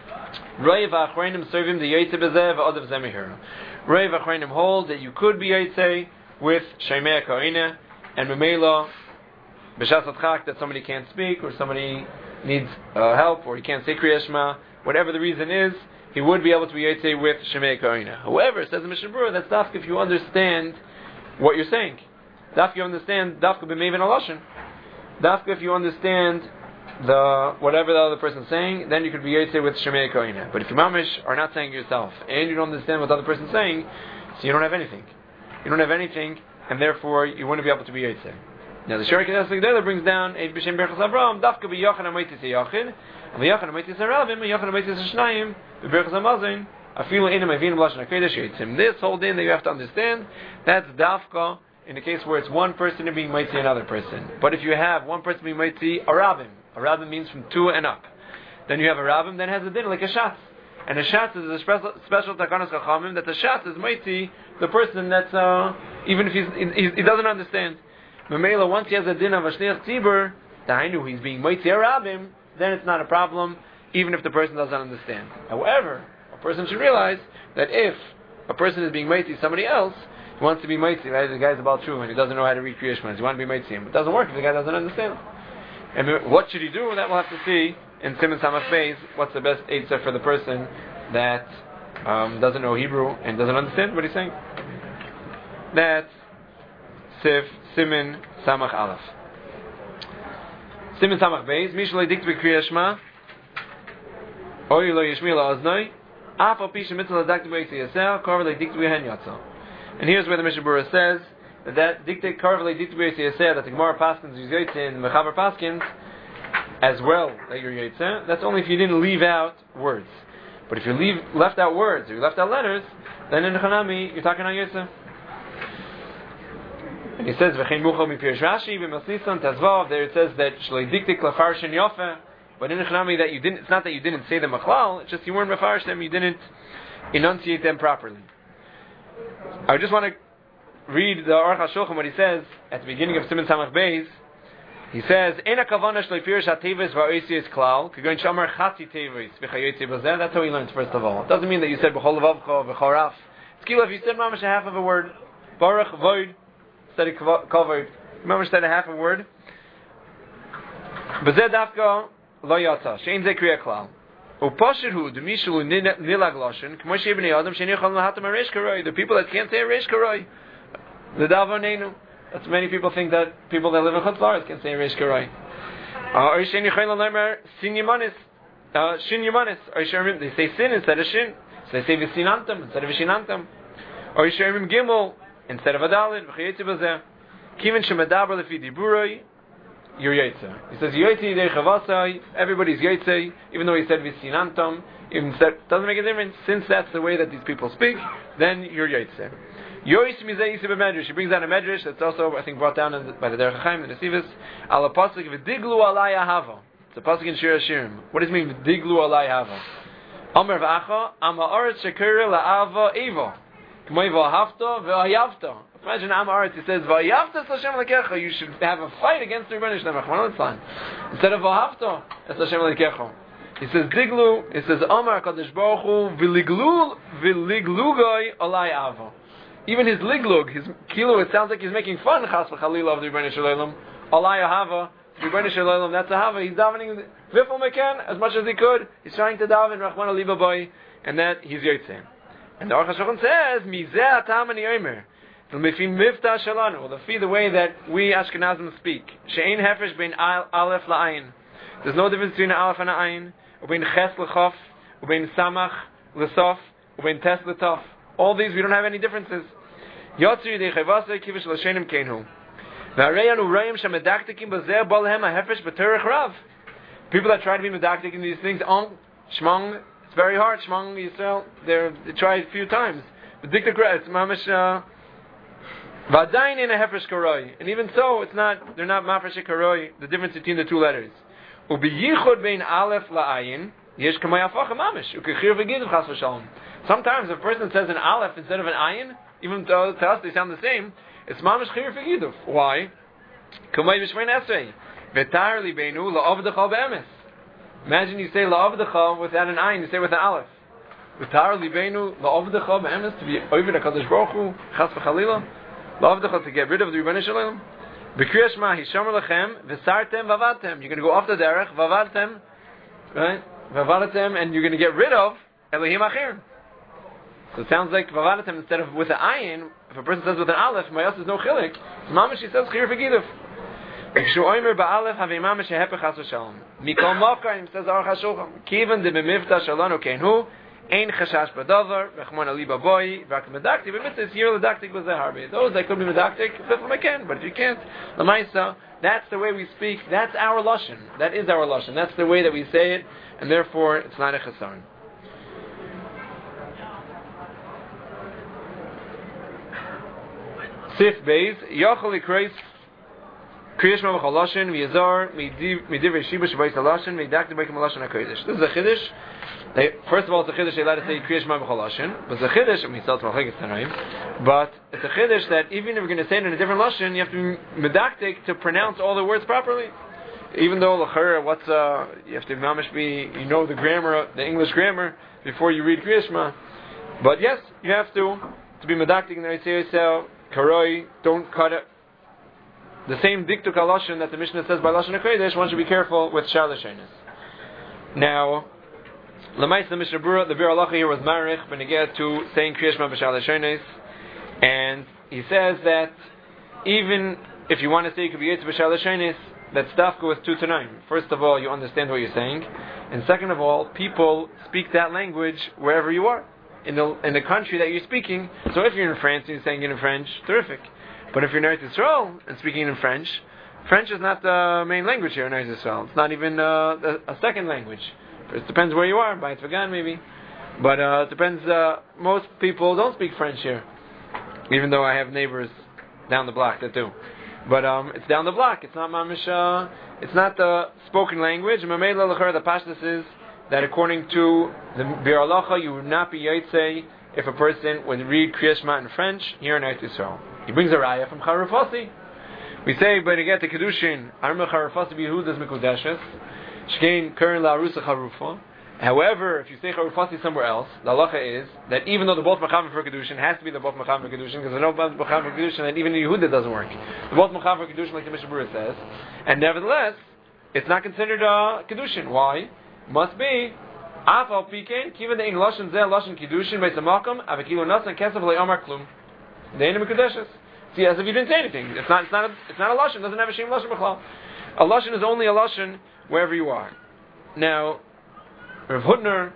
Rei v'achreinim servim the yaitze bezeh v'odav zemihir. Rei v'achreinim hold that you could be yaitze with shaymei koine and memela b'shas atchak, that somebody can't speak or somebody needs uh, help or he can't say Kriyash Ma. Whatever the reason is, he would be able to be yaitze with shaymei koine. However, says the Mishnah Berurah, that's dafka if you understand what you're saying. Dafka you understand dafka b'mevin aloshin. Dafka if you understand the whatever the other person's saying, then you could be yaitze with shemei koine. But if you mamish are not saying yourself and you don't understand what the other person's saying, so you don't have anything. You don't have anything, and therefore you wouldn't be able to be yaitze. Now the Shari Knesset Gedela brings down a b'shem berachas Avraham dafka b'yachan ha'maitis ha'yachid and b'yachan ha'maitis ha'ravim b'yachan ha'maitis ha'shnayim b'berachas ha'mazin afilu ina mevin b'lashon ha'kodesh yaitzim. This whole din that you have to understand, that's dafka in the case where it's one person being mighty another person. But if you have one person being mighty a rabbim, a rabbim means from two and up, then you have a rabbim that has a din like a shatz. And a shatz is a special, special takanas chachamim that the shatz is mighty the person that's uh, even if he's, he, he doesn't understand. Memela, once he has a din of a shliach tzibur, dainu he's being mighty a rabbim, then it's not a problem, even if the person doesn't understand. However, a person should realize that if a person is being mighty somebody else, he wants to be mighty, right? The guy's about true and he doesn't know how to read Kriyash Ma. He wants to be mighty, but it doesn't work if the guy doesn't understand. And what should he do? That we'll have to see in Siman Samach Beis. What's the best eitzah for the person that um, doesn't know Hebrew and doesn't understand what he's saying? That's Sif Siman Samach Aleph. Siman Samach Beis. Mishlei dikt b'Kriyash Ma. Oy lo yishmi la oznoi. Af al pisha mitzvah l'dakt b'Yitzi Yaseh. Korva le dikt b'Hen Yatzah. And here's where the Mishnah Berurah says that that dictate karveli dictate yaseh that the Gemara Paskins use yaitze and the Mechaber Paskins as well that you're yaitze. That's only if you didn't leave out words. But if you leave left out words or you left out letters, then in Chanami you're talking on yaitze. And he says v'chein mucho mipirish Rashi b'Masnisan Tazvav. There it says that shlei dictate lafarshin yofe. But in Chanami that you didn't. It's not that you didn't say them machlal. It's just you weren't mafarish them. You didn't enunciate them properly. I just want to read the Aruch HaShulchan what he says at the beginning of Siman Samach Beis. He says, "Ein hakavana shlo yifirish hateves va'oisius klal k'goin shamar chati teves v'chayotze b'zeh." That's how he learns first of all. It doesn't mean that you said b'chol levavcho v'choraf. It's kilo if you said mamash a half of a word, baruch void instead of kavod. Mamash said a half a word. B'zeh dafka lo yatsa shein ze kriya klal. The people that can't say a reish karoi, the davanenu. That's many people think that people that live in Chutz La'aretz can say a reish karoi. Or sin yamanis, shin yamanis. They say sin instead of shin. So they say v'sinantam instead of v'shinantam. Or yisharim gimel instead of adalid. V'chayetzi bazeh. Kivin shemadaber lefi diburoi. You're yaitze. He says yaitze yidei chavasai. Everybody's yaitze, even though he said v'sinantam. Even said doesn't make a difference. Since that's the way that these people speak, then you're yaitze. Yois mizeh yisib medrash. He brings down a medrash that's also I think brought down in the, by the Derech HaChaim, the Nesivos. Al pasuk v'diglu alai ahava. It's a pasuk in Shir Hashirim. What does it mean v'diglu alai ahava? Amar v'acha ama aretz shekira la'ava evo. K'moi v'ahavta v'ayavta. Imagine Am Aretz, he says, V'ayavta Hashem lekecha. You should have a fight against the Rebbeinu Shlem. Instead of V'ahavta, it's Hashem lekecha. He says, Diglu, he says, Amar Kadosh Baruch Hu, V'liglu, V'liglugai alai ava. Even his liglug, his kilo, it sounds like he's making fun, Chas v'chalila, of the Rebbeinu Shlem. Alai ahava, the Rebbeinu Shlem, that's ahava. He's davening V'ful Meken, as much as he could. He's trying to daven, Rachman aliva boy, and that he's Yotzei. And the Aruch HaShulchan says, Mizeh atam ani omer. Well, the way that we Ashkenazim speak, she'ein hefresh bein aleph la'ayin. There's no difference between aleph and ayin, ubein ches l'chof, ubein samach l'sof, ubein tes l'tof. All these we don't have any differences. Yotzir yidei chavasei kivish l'shenim kenhu. People that try to be medaktik in these things, on shmong, it's very hard. Shmong Yisrael, they they tried a few times. But dikta it's mamish vadayin in a hefresh karoi, and even so, it's not. They're not mafresh karoi. The difference between the two letters. Ubi yichud bein aleph la'ayin yesh kamay afach mamish ukechir v'gidav chas v'shalom. Sometimes if a person says an aleph instead of an ayin, even though to us they sound the same, it's mamish chir v'gidav. Why? Kamay b'shmein esrei. V'tar li beinu la'avdecha be'emes. Imagine you say la'avdecha without an ayin, you say with an aleph. V'tar li beinu la'avdecha be'emes, to be over the Kadosh Baruch Hu, chas v'chalila. La'avdecha, to get rid of the Rebbeinu Shalom. B'kriyas ma hishomer lechem, v'sartem v'avatem. You're going to go off the derech, v'avatem, right? V'avatem, and you're going to get rid of Elohim Achir. So it sounds like v'avatem instead of with an ayin. If a person says with an aleph, mayas is no chilik. Mamash, he says chir v'gidav. Kshu oimer ba'alef havei mamash hepech chas v'shalom. Mikol mokayim, says Aruch HaShulchan. Kiven de b'mivta shalanu kenhu, ein chashash b'davar, v'chmon ali b'boi, v'ak medaktik, b'mitzvah here l'daktik b'zeh harbe. Those that could be medaktik, b'fim I can, but if you can't, l'maisa, that's the way we speak, that's our lashon. That is our lashon. That's the way that we say it, and therefore it's not a chesaron. Sif Beis, Yochel Ikreis, Kriyash Mavach HaLashon, V'yazar, Midivrei Shibush V'yis HaLashon, V'yidakti B'yim HaLashon HaKodesh. This is a Chiddush. They, first of all, it's a Chiddush, they allowed to say Kriyash Mavach HaLashon, but it's a Chiddush, I mean, it's also but it's a Chiddush that even if you're going to say it in a different Lashon, you have to be medaktik to pronounce all the words properly. Even though, L'chara, what's, uh, you have to mamish be, you know the grammar, the English grammar, before you read Kriyash Ma. But yes, you have to, to be medaktik in the Yitzhak Yisrael, Karoi, don't cut it. The same diktuk halashon that the Mishnah says by Lashon HaKodesh, one should be careful with Shar Lashonos. Now, Lamais the Mishnah Berurah, the Bir Halacha here was Marich, Beneged to saying Kriyash Ma b'Shar Lashonos, and he says that even if you want to say it could be Yetz b'Shar Lashonos, that Stafka was two to nine. First of all, you understand what you're saying, and second of all, people speak that language wherever you are. In the in the country that you're speaking. So if you're in France and you're saying it in French, terrific. But if you're in Eretz Yisrael and speaking in French, French is not the main language here in Eretz Yisrael. It's not even uh, a, a second language. It depends where you are, by Tvagan maybe. But uh, it depends, uh, most people don't speak French here. Even though I have neighbors down the block that do. But um, it's down the block. It's not mamish, uh, it's not the spoken language. Mamela l'chara, the pashtus is that according to the Bir Halacha, you would not be Yaitse if a person would read Kriyash Ma in French here in Eretz Yisrael. He brings a raya from Charufasi. We say, when you get to Kedushin, Arma Charufasi B'Yehudas Mikudeshes, Shkein Keren La'arusa Charufa. However, if you say Charufasi somewhere else, the halacha is that even though they're both Mechavan for Kedushin, has to be the both Mechavan for Kedushin, because there's no both Mechavan for Kedushin, and even in Yehuda doesn't work. The both Mechavan for Kedushin, like the Mishnah Berurah says, and nevertheless, it's not considered uh, Kedushin. Why? Must be Afal Pikein Kiva the Lashon Zeh Lashon Kiddushin Beis Hamakom Avekilo Nasan Kesef LeOmar Klum. The Einim Mikudeshes. See, as if you didn't say anything. It's not. It's not. A, it's not a lashon. It doesn't have a shem lashon b'chlal. A lashon is only a lashon wherever you are. Now, Rav Hutner,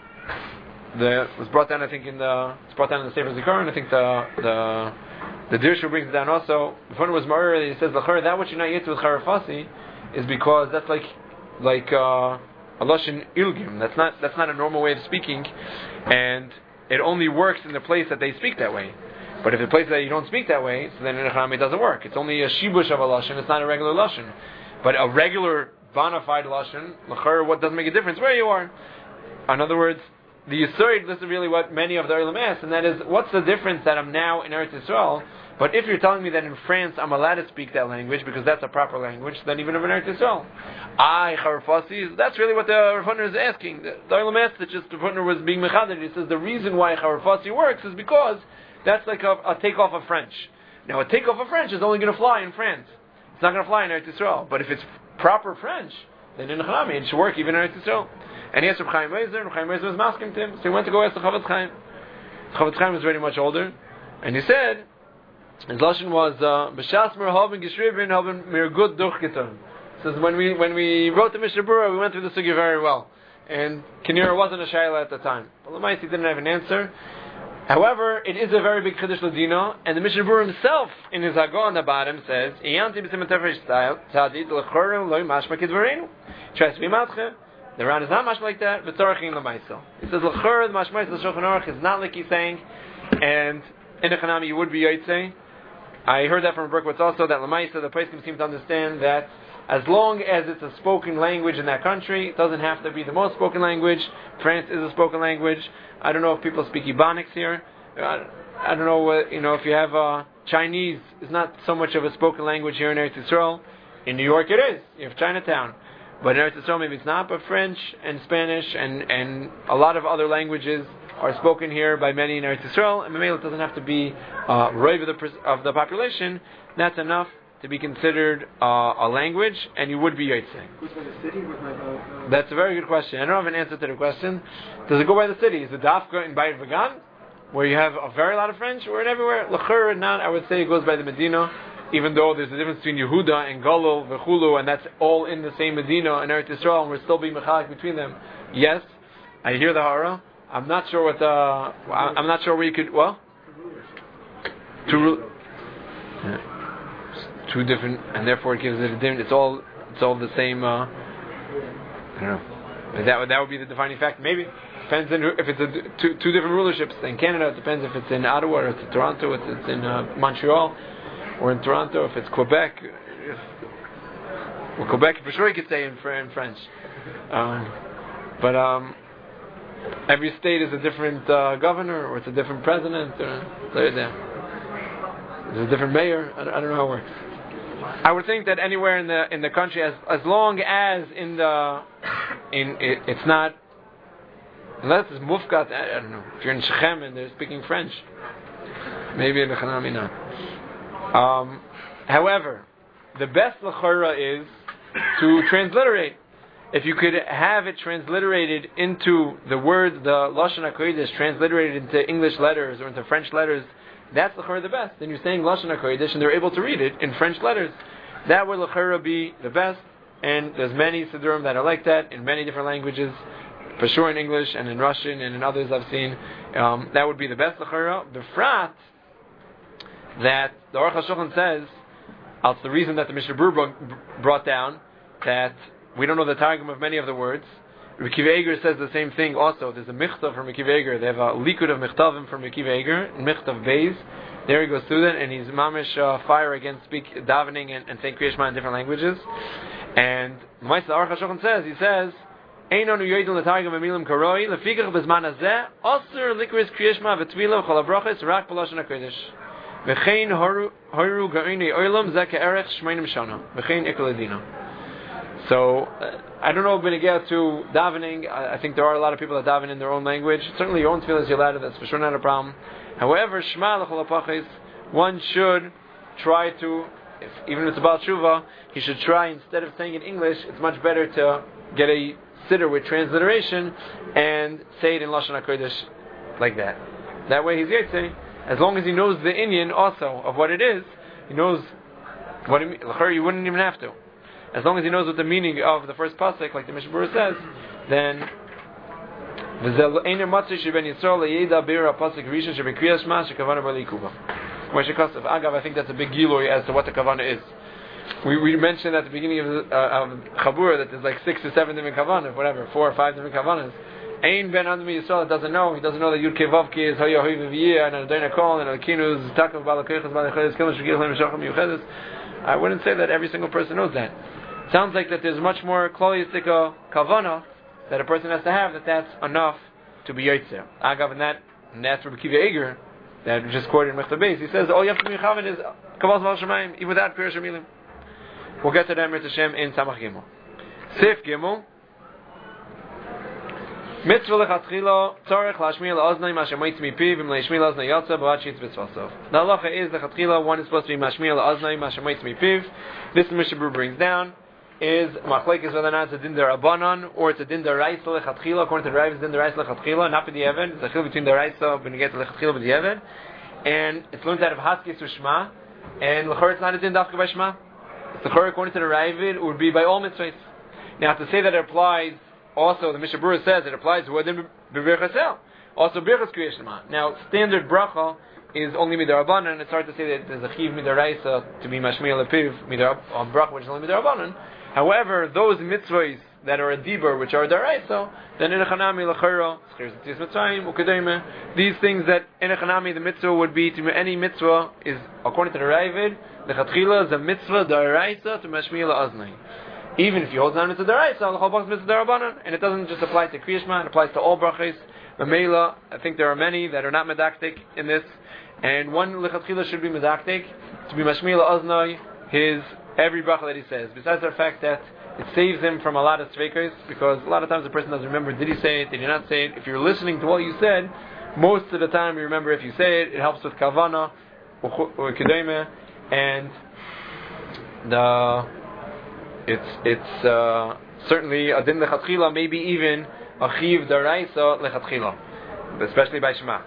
the was brought down. I think in the it's brought down in the Sefer Zikaron. I think the the the Dirshu brings it down also. Rav Hutner was Ma'or. He says l'chara that which you're not yet with Charufasi is because that's like like. Uh, A lashon ilgim. That's not that's not a normal way of speaking, and it only works in the place that they speak that way. But if the place that you don't speak that way, so then in Echram it doesn't work. It's only a shibush of a lashon. It's not a regular lashon. But a regular bona fide lashon, l'char, what doesn't make a difference where you are. In other words, the Yisrael, this is really what many of the Olam ask, and that is, what's the difference that I'm now in Eretz Yisrael? But if you're telling me that in France I'm allowed to speak that language because that's a proper language, then even in Eretz Yisrael, I Charufasi, that's really what the Rav Hutner is asking. The, the Olam asked that just Rav Hutner was being mechaded. He says the reason why Charufasi works is because that's like a, a takeoff of French. Now a takeoff of French is only going to fly in France. It's not going to fly in Eretz Yisrael. But if it's proper French, then in Echanami it should work even in Eretz Yisrael. And he asked Reb Chaim Reiser, Reb Chaim Reiser was masking to him, so he went to go ask the Chavetz Chaim. Chavetz Chaim was very much older, and he said, his lashon was B'shas merhaven geshribin haben mir gut durchgetan. Says when we when we wrote the Mishnah Berurah, we went through the sugya very well, and Kinira wasn't a shayla at the time. But Lamais he didn't have an answer. However, it is a very big Chiddush Ladino, and the Mishnah Berurah himself, in his Haggadah on the bottom, says, Iyanti b'siman tefresh tzadid l'chorem loy mashma kidvarenu. Tries to be matche. The Ran is not mashma like that, but tzarachin l'maisel. He says, l'chorem the mashma the Shulchan Aruch is not like he's saying, and in the Chanami you would be yotzei. I heard that from Berkowitz also, that l'maisel, the Poskim seem to understand that as long as it's a spoken language in that country, it doesn't have to be the most spoken language. France is a spoken language. I don't know if people speak Ebonics here. I, I don't know, uh, you know, if you have uh, Chinese, it's not so much of a spoken language here in Eretz Yisrael. In New York it is. You have Chinatown. But in Eretz Yisrael maybe it's not, but French and Spanish and, and a lot of other languages are spoken here by many in Eretz Yisrael. And maybe it doesn't have to be uh, rov of the, of the population. That's enough to be considered uh, a language, and you would be yotzei. That's a very good question. I don't have an answer to the question. Does it go by the city? Is it Dafka in Bayit Vagan, where you have a very lot of French, or everywhere? L'chur, not. I would say it goes by the Medina, even though there's a difference between Yehuda and Galil, V'chulu, and that's all in the same Medina in Eretz Yisrael, and we're still being mechalik between them. Yes, I hear the hara. I'm not sure what the. I'm not sure where you could. Well, to rule. Yeah. Two different, and therefore it gives it a different. It's all, it's all the same. Uh, I don't know. But that would that would be the defining factor. Maybe depends on if it's a, two two different rulerships. In Canada, it depends if it's in Ottawa or it's in Toronto, if it's in uh, Montreal, or in Toronto, if it's Quebec. If, well, Quebec for sure you could say in, in French. Um, but um, every state is a different uh, governor, or it's a different president, or there, there. There's a different mayor. I, I don't know how it works. I would think that anywhere in the in the country, as as long as in the in it, it's not unless it's mufkat. I, I don't know. If you're in Shechem and they're speaking French, maybe in the Chanami not. Um, however, the best l'chora is to transliterate. If you could have it transliterated into the words, the Lashon HaKodesh, transliterated into English letters or into French letters, that's l'chora the best. Then you're saying Lashon HaKodesh and they're able to read it in French letters. That would l'chora be the best. And there's many Siddurim that are like that in many different languages, for sure in English and in Russian and in others I've seen. Um, that would be the best l'chora. B'frat, that the Aruch HaShulchan says, that's the reason that the Mishnah Berurah brought down, that we don't know the targum of many of the words. Rabbi Akiva Eiger says the same thing also. There's a michtav from Rabbi Akiva Eiger. They have a likud of michtavim from Rabbi Akiva Eiger, michtav beis. There he goes through that, and he's mamish uh, fire against speak davening and, and saying Kriya Shema in different languages. And Ma'aseh Aruch HaShulchan says, he says, Einonu yoidin l'targum emilim karoi lefikach bezman hazeh osur likris Kriya Shema v'tvilah v'chol habrachos rak b'lashon hakodesh v'chein horu ga'inei olam zeh ke'erech shmeinim shana v'chein ikol adina. So, uh, I don't know if we're going to get to davening. I, I think there are a lot of people that daven in their own language. Certainly your own tefillah is yolada, that's for sure not a problem. However, Shema l'chol hapachos, one should try to, if, even if it's about tshuva, he should try, instead of saying in English, it's much better to get a siddur with transliteration and say it in Lashon HaKodesh like that. That way he's yotzei, as long as he knows the inyan also of what it is, he knows what it means. L'chor, you wouldn't even have to. As long as he knows what the meaning of the first pasuk, like the Mishnah Berurah says, then Agav, I think that's a big giloy as to what the kavanah is. We, we mentioned at the beginning of, the, uh, of Chabura that there's like six or seven different kavanah, whatever, four or five different kavanas. Ein ben Adam Yisrael doesn't know. He doesn't know that Yud Kei Vav Kei is Hoya Hoy V'Viyeh and Adonai Kol and Alkinu is Takav Balakoyches Balakoyches Kil Shegil Lechem Shacham Yuchedes. I wouldn't say that every single person knows that. Sounds like that there's much more klal kavana that a person has to have, that that's enough to be yotzei. Agav, and that, and that's Rabbi Akiva Eiger that just quoted in Mechtav Beis. He says all you have to be mechavan is kavos v'al shemayim, even without Pirush Milim. We'll get to that Mirz Hashem in Samach Gimel. Sif Gimel. Mitzvah lechatchila tzarech lashmiel la'oznai ma shemoitz mipiv im leishmiel la'oznai yotza b'vat shitz b'tzvasov. The halacha is lechatchila one is supposed to be mashmiel la'oznai ma shemoitz mipiv. This Mishnah Berurah brings down is machlekes whether or not it's a din derabanan or it's a din deraisa lechatchila. According to the Rav, it's din deraisa lechatchila, not b'di'even. It's a chil between deraisa when you get to lechatchila b'di'even, and it's learned out of haskes u'shma. And l'chor it's not a din dafka by shma. It's l'chor according to the Rav it would be by all mitzvahs. Now to say that it applies. Also, the Mishnah Berurah says it applies to Adin B'Bir Chasel. Also, Birchas Kriyas Shema. Now, standard bracha is only midarabanan, and it's hard to say that there's a chiv midaraisa to be mashmiel lepiv midar on bracha, which is only midarabanan. However, those mitzvahs that are a dibur, which are daraisa, then inachanami lechera, these things that inachanami the mitzvah would be to any mitzvah is according to the Ravid, the lechatchila is a mitzvah daraisa to mashmiel aznai. Even if you hold on to daraisa, the whole box mitzvah darabanan, and it doesn't just apply to Kriyas Shema, it applies to all brachas. Mamela, I think there are many that are not medaktik in this, and one lechatchila should be medaktik to be mashmiel aznai his every bracha that he says. Besides the fact that it saves him from a lot of sveikas, because a lot of times the person doesn't remember, did he say it, did he not say it? If you're listening to what you said, most of the time you remember if you say it. It helps with kavana, or kedema, and the, it's, it's uh, certainly a din lechatchila, maybe even a chiv daraisa lechatchila, especially by Shema.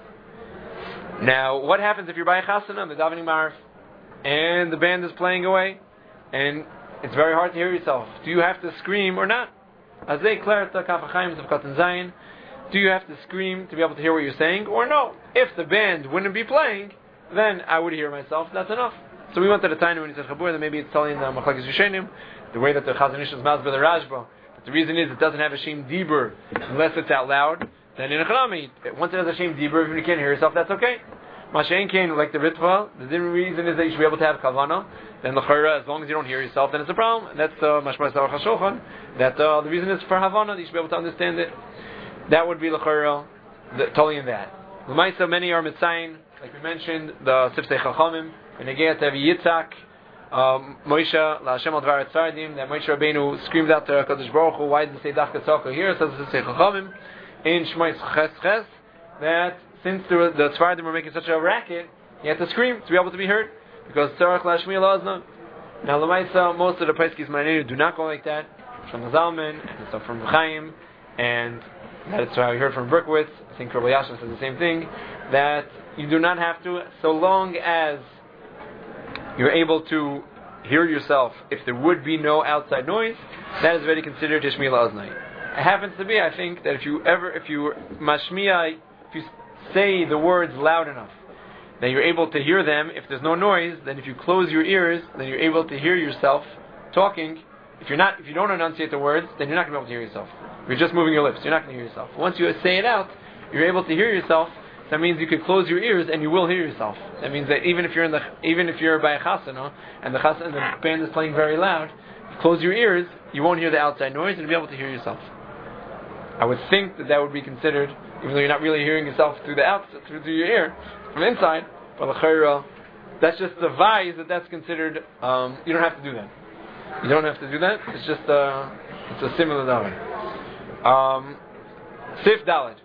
Now, what happens if you're by a chasana, the davening marif, and the band is playing away, and it's very hard to hear yourself? Do you have to scream or not? As they declare the Kafachaims of Katan Zayin, do you have to scream to be able to hear what you're saying, or no? If the band wouldn't be playing, then I would hear myself. That's enough. So we went to the time when he said Chabur, that maybe it's telling the Machlekes Rishonim, the way that the Chazon Ish is mazber the Rashba. But the reason is it doesn't have a Shem Dibur unless it's out loud. Then in a Chanami, once it has a Shem Dibur, if you can't hear yourself, that's okay. Mashen Kain, like the Ritva, the reason is that you should be able to have Kavana. Then L'chara, as long as you don't hear yourself, then it's a problem. And that's Mashma Sarach HaShulchan. That uh, the reason is for Havana, you should be able to understand it. That would be L'chara, totally in that. L'maisa, many are Mitzayin, like we mentioned, the Sifsei Chachamim, and again, to have Yitzhak, um, Moshe, La'Hashem Al-Dvar Tzardim, that Moshe Rabbeinu screamed out to HaKadosh Baruch Hu, why did it say Dachka Tzaka here? It says Sifsei Chachamim, in Shmais Ches Ches, that since the, the Tzvardim were making such a racket, you had to scream to be able to be heard, because Tzarech Lashmiel Azna. Now, Lamaisa, most of the Paiskis Ma'anenu do not go like that. From Zalman, and so from Chaim, and that's why we heard from Berkowitz. I think Rabbi Yashin says the same thing, that you do not have to, so long as you're able to hear yourself. If there would be no outside noise, that is already considered Tishmiel Aznai. It happens to be, I think, that if you ever, if you mashmiya, if you say the words loud enough, then you're able to hear them. If there's no noise, then if you close your ears, then you're able to hear yourself talking. If you're not, if you don't enunciate the words, then you're not going to be able to hear yourself. If you're just moving your lips, you're not going to hear yourself. Once you say it out, you're able to hear yourself. That means you can close your ears and you will hear yourself. That means that even if you're in the, even if you're by a chasana and the chasana, the band is playing very loud, close your ears, you won't hear the outside noise and you'll be able to hear yourself. I would think that that would be considered, even though you're not really hearing yourself through the outside, through, through your ear, from inside. But l'chayra, that's just the vise that that's considered. Um, you don't have to do that. You don't have to do that. It's just uh, it's a similar davar. Um, Sif Daled.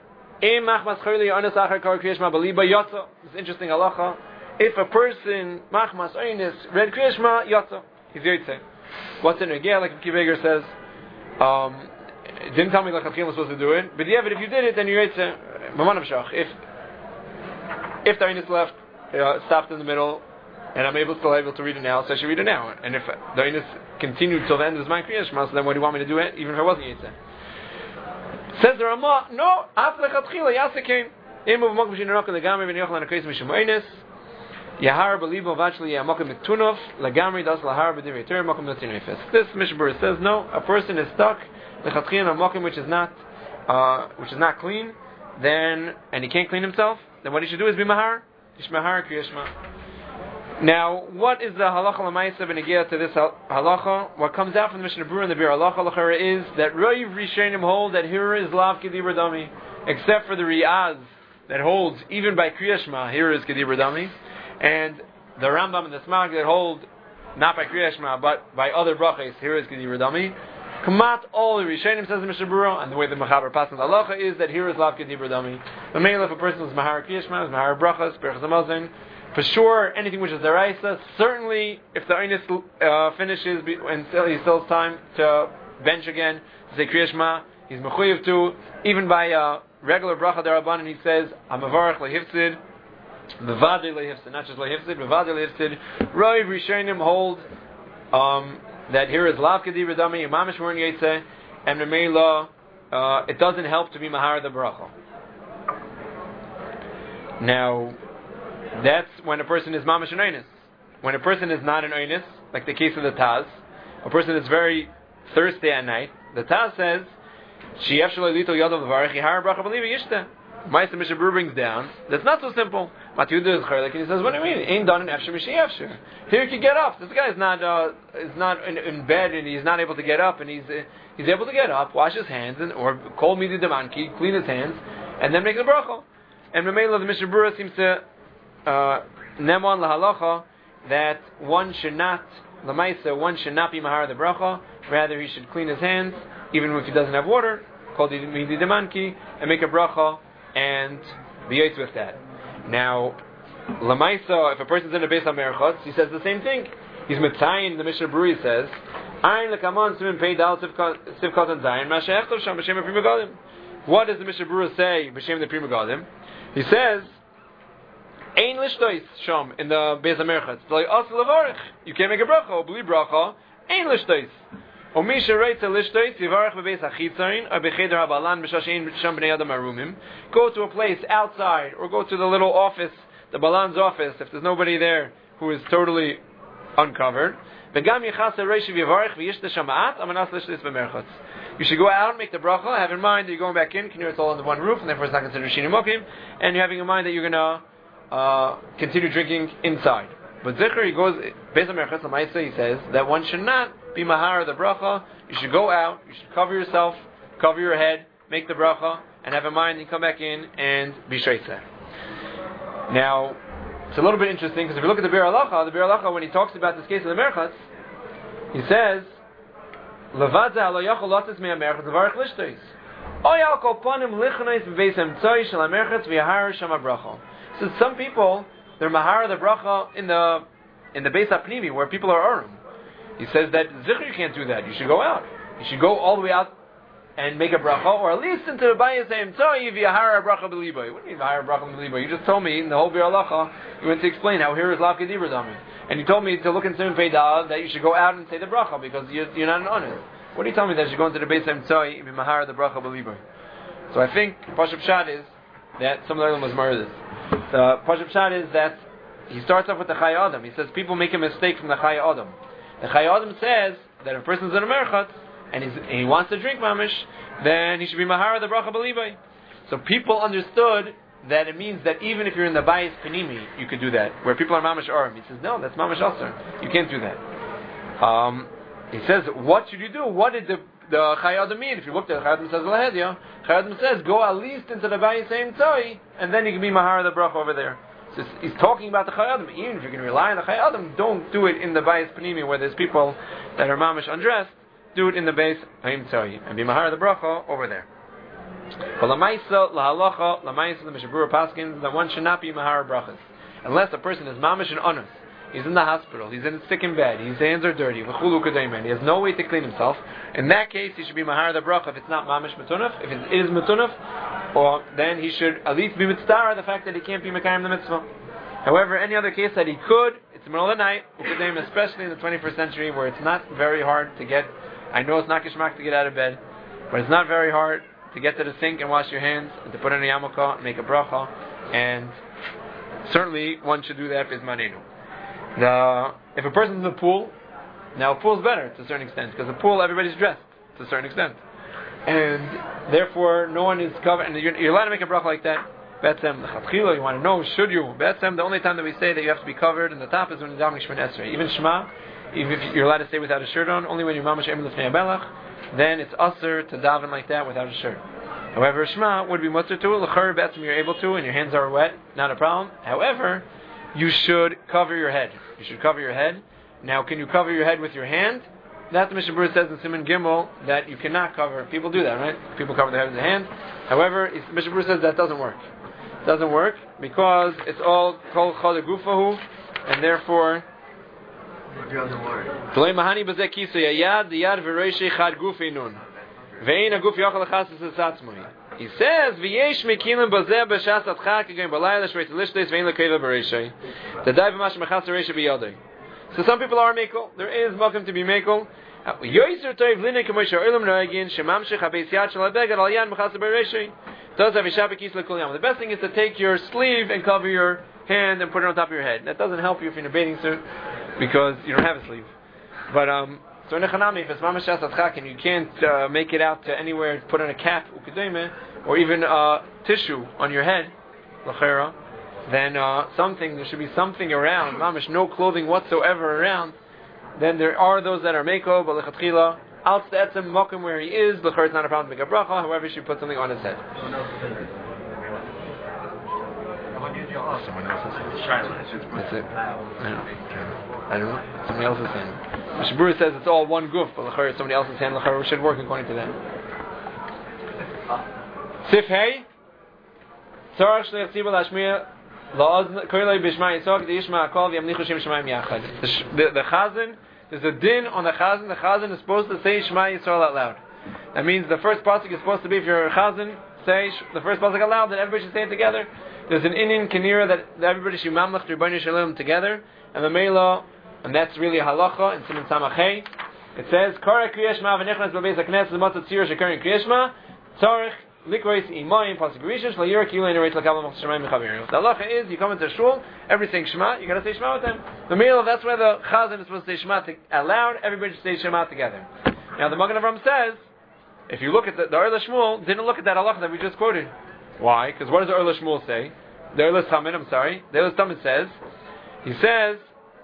It's interesting halacha. If a person machmas oynis read Kriyas Shema yotza, he's yotze. What's in again? Like Kiveger says, um, it didn't tell me like I'm supposed to do it, but yeah, but if you did it, then you're yotze. If if the oynis left, uh, stopped in the middle, and I'm able still able to read it now, so I should read it now. And if the oynis continued till the end of my Kriyas Shema, so then what do you want me to do it, even if I wasn't yotze? Says the Ramah, no, af lechatchila yasekein. Emu v'mokum shinarok legamri v'niyochel anakreis mishum oynis. Yahar belibo vachli yamokum miktunov legamri das lahar b'divrei Torah mokum notin nefes. This Mishbar says no, a person is stuck lechatchila in a mokum which is not, uh, which is not clean, then and he can't clean himself. Then what he should do is be mahar, yishmahar Kriyas Shema. Now, what is the halacha l'maisa b'negia to this halacha? What comes out from the Mishnah Berurah and the Bir halacha l'chara is that Roiv Rishonim hold that here is lav kedibur dami, except for the Riaz that holds even by Kriyas Shema here is kedibur dami, and the Rambam and the Smag that hold not by Kriyas Shema but by other brachos here is kedibur dami. Kamat all the Rishonim, says the Mishnah Berurah, and the way the Mechaber passes the halacha is that here is lav kedibur dami. The male if a person is mahar Kriyas Shema is mahar brachas berachas hamazon. For sure, anything which is deraisa, certainly if the oynis uh, finishes and still, he still has time to bench again, to say Kriyas Shema, he's mechuyev to, even by a regular bracha derabanan, he says, Amavarach lehiftzid, bevadei lehiftzid, not just lehiftzid, bevadei lehiftzid. Roiv Rishonim hold um, that here is lav kedibur dami, imamish weren't yetze, and memela, uh, it doesn't help to be mahar the bracha. Now, that's when a person is mamash an oinus. When a person is not an oinus, like the case of the Taz, a person is very thirsty at night, the Taz says, Sheyef shelo lito yadav levarich yihar bracha b'liva yishta. Ma'aseh Mishnah Berurah brings down, that's not so simple. Matiyudah is chaylik, and he says, what do you mean? Ain't done an efshir mishiyefshir. Here he can get up. This guy is not uh, is not in, in bed, and he's not able to get up, and he's uh, he's able to get up, wash his hands, and or call midi demanki, clean his hands, and then make the bracha. And Mamela, the Mishnah Berurah seems to uh, nemon lahalacha that one should not lamaisa, one should not be mahar the bracha. Rather, he should clean his hands, even if he doesn't have water, call midi demanki, and make a bracha and be yotz with that. Now, lamaisa, if a person's in a beis hamerchotz, he says the same thing. He's mitzayin. The Mishnah Berurah says, "Ayin lekamon simin pei dal sivkot and zayin ma'ashechtov sham b'shem the Pri Megadim." What does the Mishnah Berurah say b'shem the Pri Megadim? He says, "Ein lishtois sham in the beis hamerchotz. Like as levarich, you can't make a bracha or bli bracha. Ein lishtois." Go to a place outside, or go to the little office, the balan's office, if there's nobody there who is totally uncovered. You should go out and make the bracha. Have in mind that you're going back in. It's all under one roof, and therefore it's not considered shini mokim. And you're having in mind that you're going to uh, continue drinking inside. But Zikr, he goes, based on Merchatz Lamaisa, he says that one should not be mahar the bracha. You should go out, you should cover yourself, cover your head, make the bracha, and have in mind and come back in and be shreitzer. Now, it's a little bit interesting, because if you look at the Bir Halacha, the Bir Halacha, when he talks about this case of the Merchatz, he says, Levadza alo yachol latis mea merchatz levarich lishtois. Oyal kol panim lichnois b'beis emtzoi shel ha-merchatz v'yahar sham ha-bracha. So some people, they're mahar the bracha in the in the Beis HaPnimi where people are arum. He says that Zikr, you can't do that. You should go out. You should go all the way out and make a bracha, or at least into the Bayis Emtzoi v'yahar bracha b'liboy. What do you mean v'yahar bracha b'liboy? You just told me in the whole Bir Halacha you went to explain how here is lav kedibra dami, and you told me to look in Simon Peidal that you should go out and say the bracha because you're, you're not an honest. What do you tell me that you should go into the Beis Emtzoi v'yahar the bracha b'liboy? So I think Pashup Shad is that some of the was murdered. The Pashup Shad is that he starts off with the Chai Adam. He says people make a mistake from the Chai Adam. The Chai Adam says that if a person's in a merchatz and, he's, and he wants to drink mamish, then he should be mahara the bracha b'libay. So people understood that it means that even if you're in the bayis panimi, you could do that. Where people are mamish arim. He says, no, that's mamish aser. You can't do that. Um, he says, what should you do? What did the the Chai Adam mean? If you looked at it, Chai Adam says, Lahedya. Chai Adam says, go at least into the bayis emtzoi, and then you can be mahara the bracha over there. So he's talking about the Chai Adam. Even if you're going to rely on the Chai Adam, don't do it in the Bayis Panimi where there's people that are mamish undressed. Do it in the Bayis Haimtzoi and be mahar the bracha over there. But lamaisa lahalacha lamaisa the Mishnah Berurah paskins that one should not be mahar brachas unless a person is mamish and honest. He's in the hospital. He's in sick in bed. His hands are dirty. V'chulu kadayman. He has no way to clean himself. In that case, he should be mahar the bracha if it's not mamish metunaf. If it is metunaf, or then he should at least be mitzvah the fact that he can't be mekayim the mitzvah. However, any other case that he could, it's the middle of the night, especially in the twenty-first century where it's not very hard to get, I know it's not kishmak to get out of bed, but it's not very hard to get to the sink and wash your hands, and to put in a yarmulke and make a bracha, and certainly one should do that for his manenu. The, if a person's in the pool, now a pool's better to a certain extent, because the pool everybody's dressed to a certain extent. And therefore, no one is covered. And you're, you're allowed to make a bracha like that. Betzem, the chatchila, you want to know, should you? Betzem, the only time that we say that you have to be covered in the top is when you're davening Shemini Esrei. Even Shema, even if you're allowed to stay without a shirt on, only when you're mamash em l'fnei habelach, then it's usher to daven like that without a shirt. However, Shema would be mutter to it. L'chor, betzem, you're able to, and your hands are wet, not a problem. However, you should cover your head. You should cover your head. Now, can you cover your head with your hand? That the Mishnah Berurah says in Siman Gimel that you cannot cover. People do that, right? People cover their head with their hand. However, Mishnah Berurah says that doesn't work. It doesn't work because it's all kol chad gufahu, and therefore. He says, "V'yesh mekilim bazeh b'shas atcha k'gein b'layla shveit lishtes v'ein lekeva b'reishei." The dai v'mash mechas reishei b'yodei. So some people are mekel. There is welcome to be mekel. The best thing is to take your sleeve and cover your hand and put it on top of your head. That doesn't help you if you're in a bathing suit because you don't have a sleeve. But um, so in a chanami, if it's mamash shas and you can't uh, make it out to anywhere, put on a cap or even uh, tissue on your head, l'chera, then uh, something there should be something around. Mamash, no clothing whatsoever around. Then there are those that are meko, but lechatchila. Out to etzem mokum where he is, l'chera it's not a problem to make a bracha. However, you should put something on his head. Someone else is saying. That's it. I don't know. I don't know. Somebody else is saying. Mishabura says it's all one goof, but l'chera somebody else's hand. L'chera should work according to that. Sif hey. Tzarach shliach tzibur lashmiya la'ozn koilei b'shma yitzok d'yishma akol v'yamnichu shem shemayim yachad. The the chazan. There's a din on the chazan. The chazan is supposed to say Shema Yisrael out loud. That means the first pasuk is supposed to be, if you're a chazan, say the first pasuk out loud, then everybody should say it together. There's an Indian kanira that, that everybody should mamlech Rebbeinu Shalom together, and the Mela, and that's really a halacha in Siman Samachay. It says, Kara Kriya Shema v'nechnas b'beis haknes l'matzat tzir shekarin Kriya Shema tzarich likrois imayim pasuk rishon shlayir kilu and reish l'kabel machshamayim mechavirim. The halacha is, you come into shul, everybody saying Shema, you got to say Shema with them. The Mela, that's where the chazan is supposed to say Shema to, aloud. Everybody should say Shema together. Now the Magen Avraham says, if you look at the, the Orla Shmuel, didn't look at that halacha that we just quoted. Why? Because what does the Orla Shmuel say? The Orla Tamid, I'm sorry. The Orla Tamid says, he says,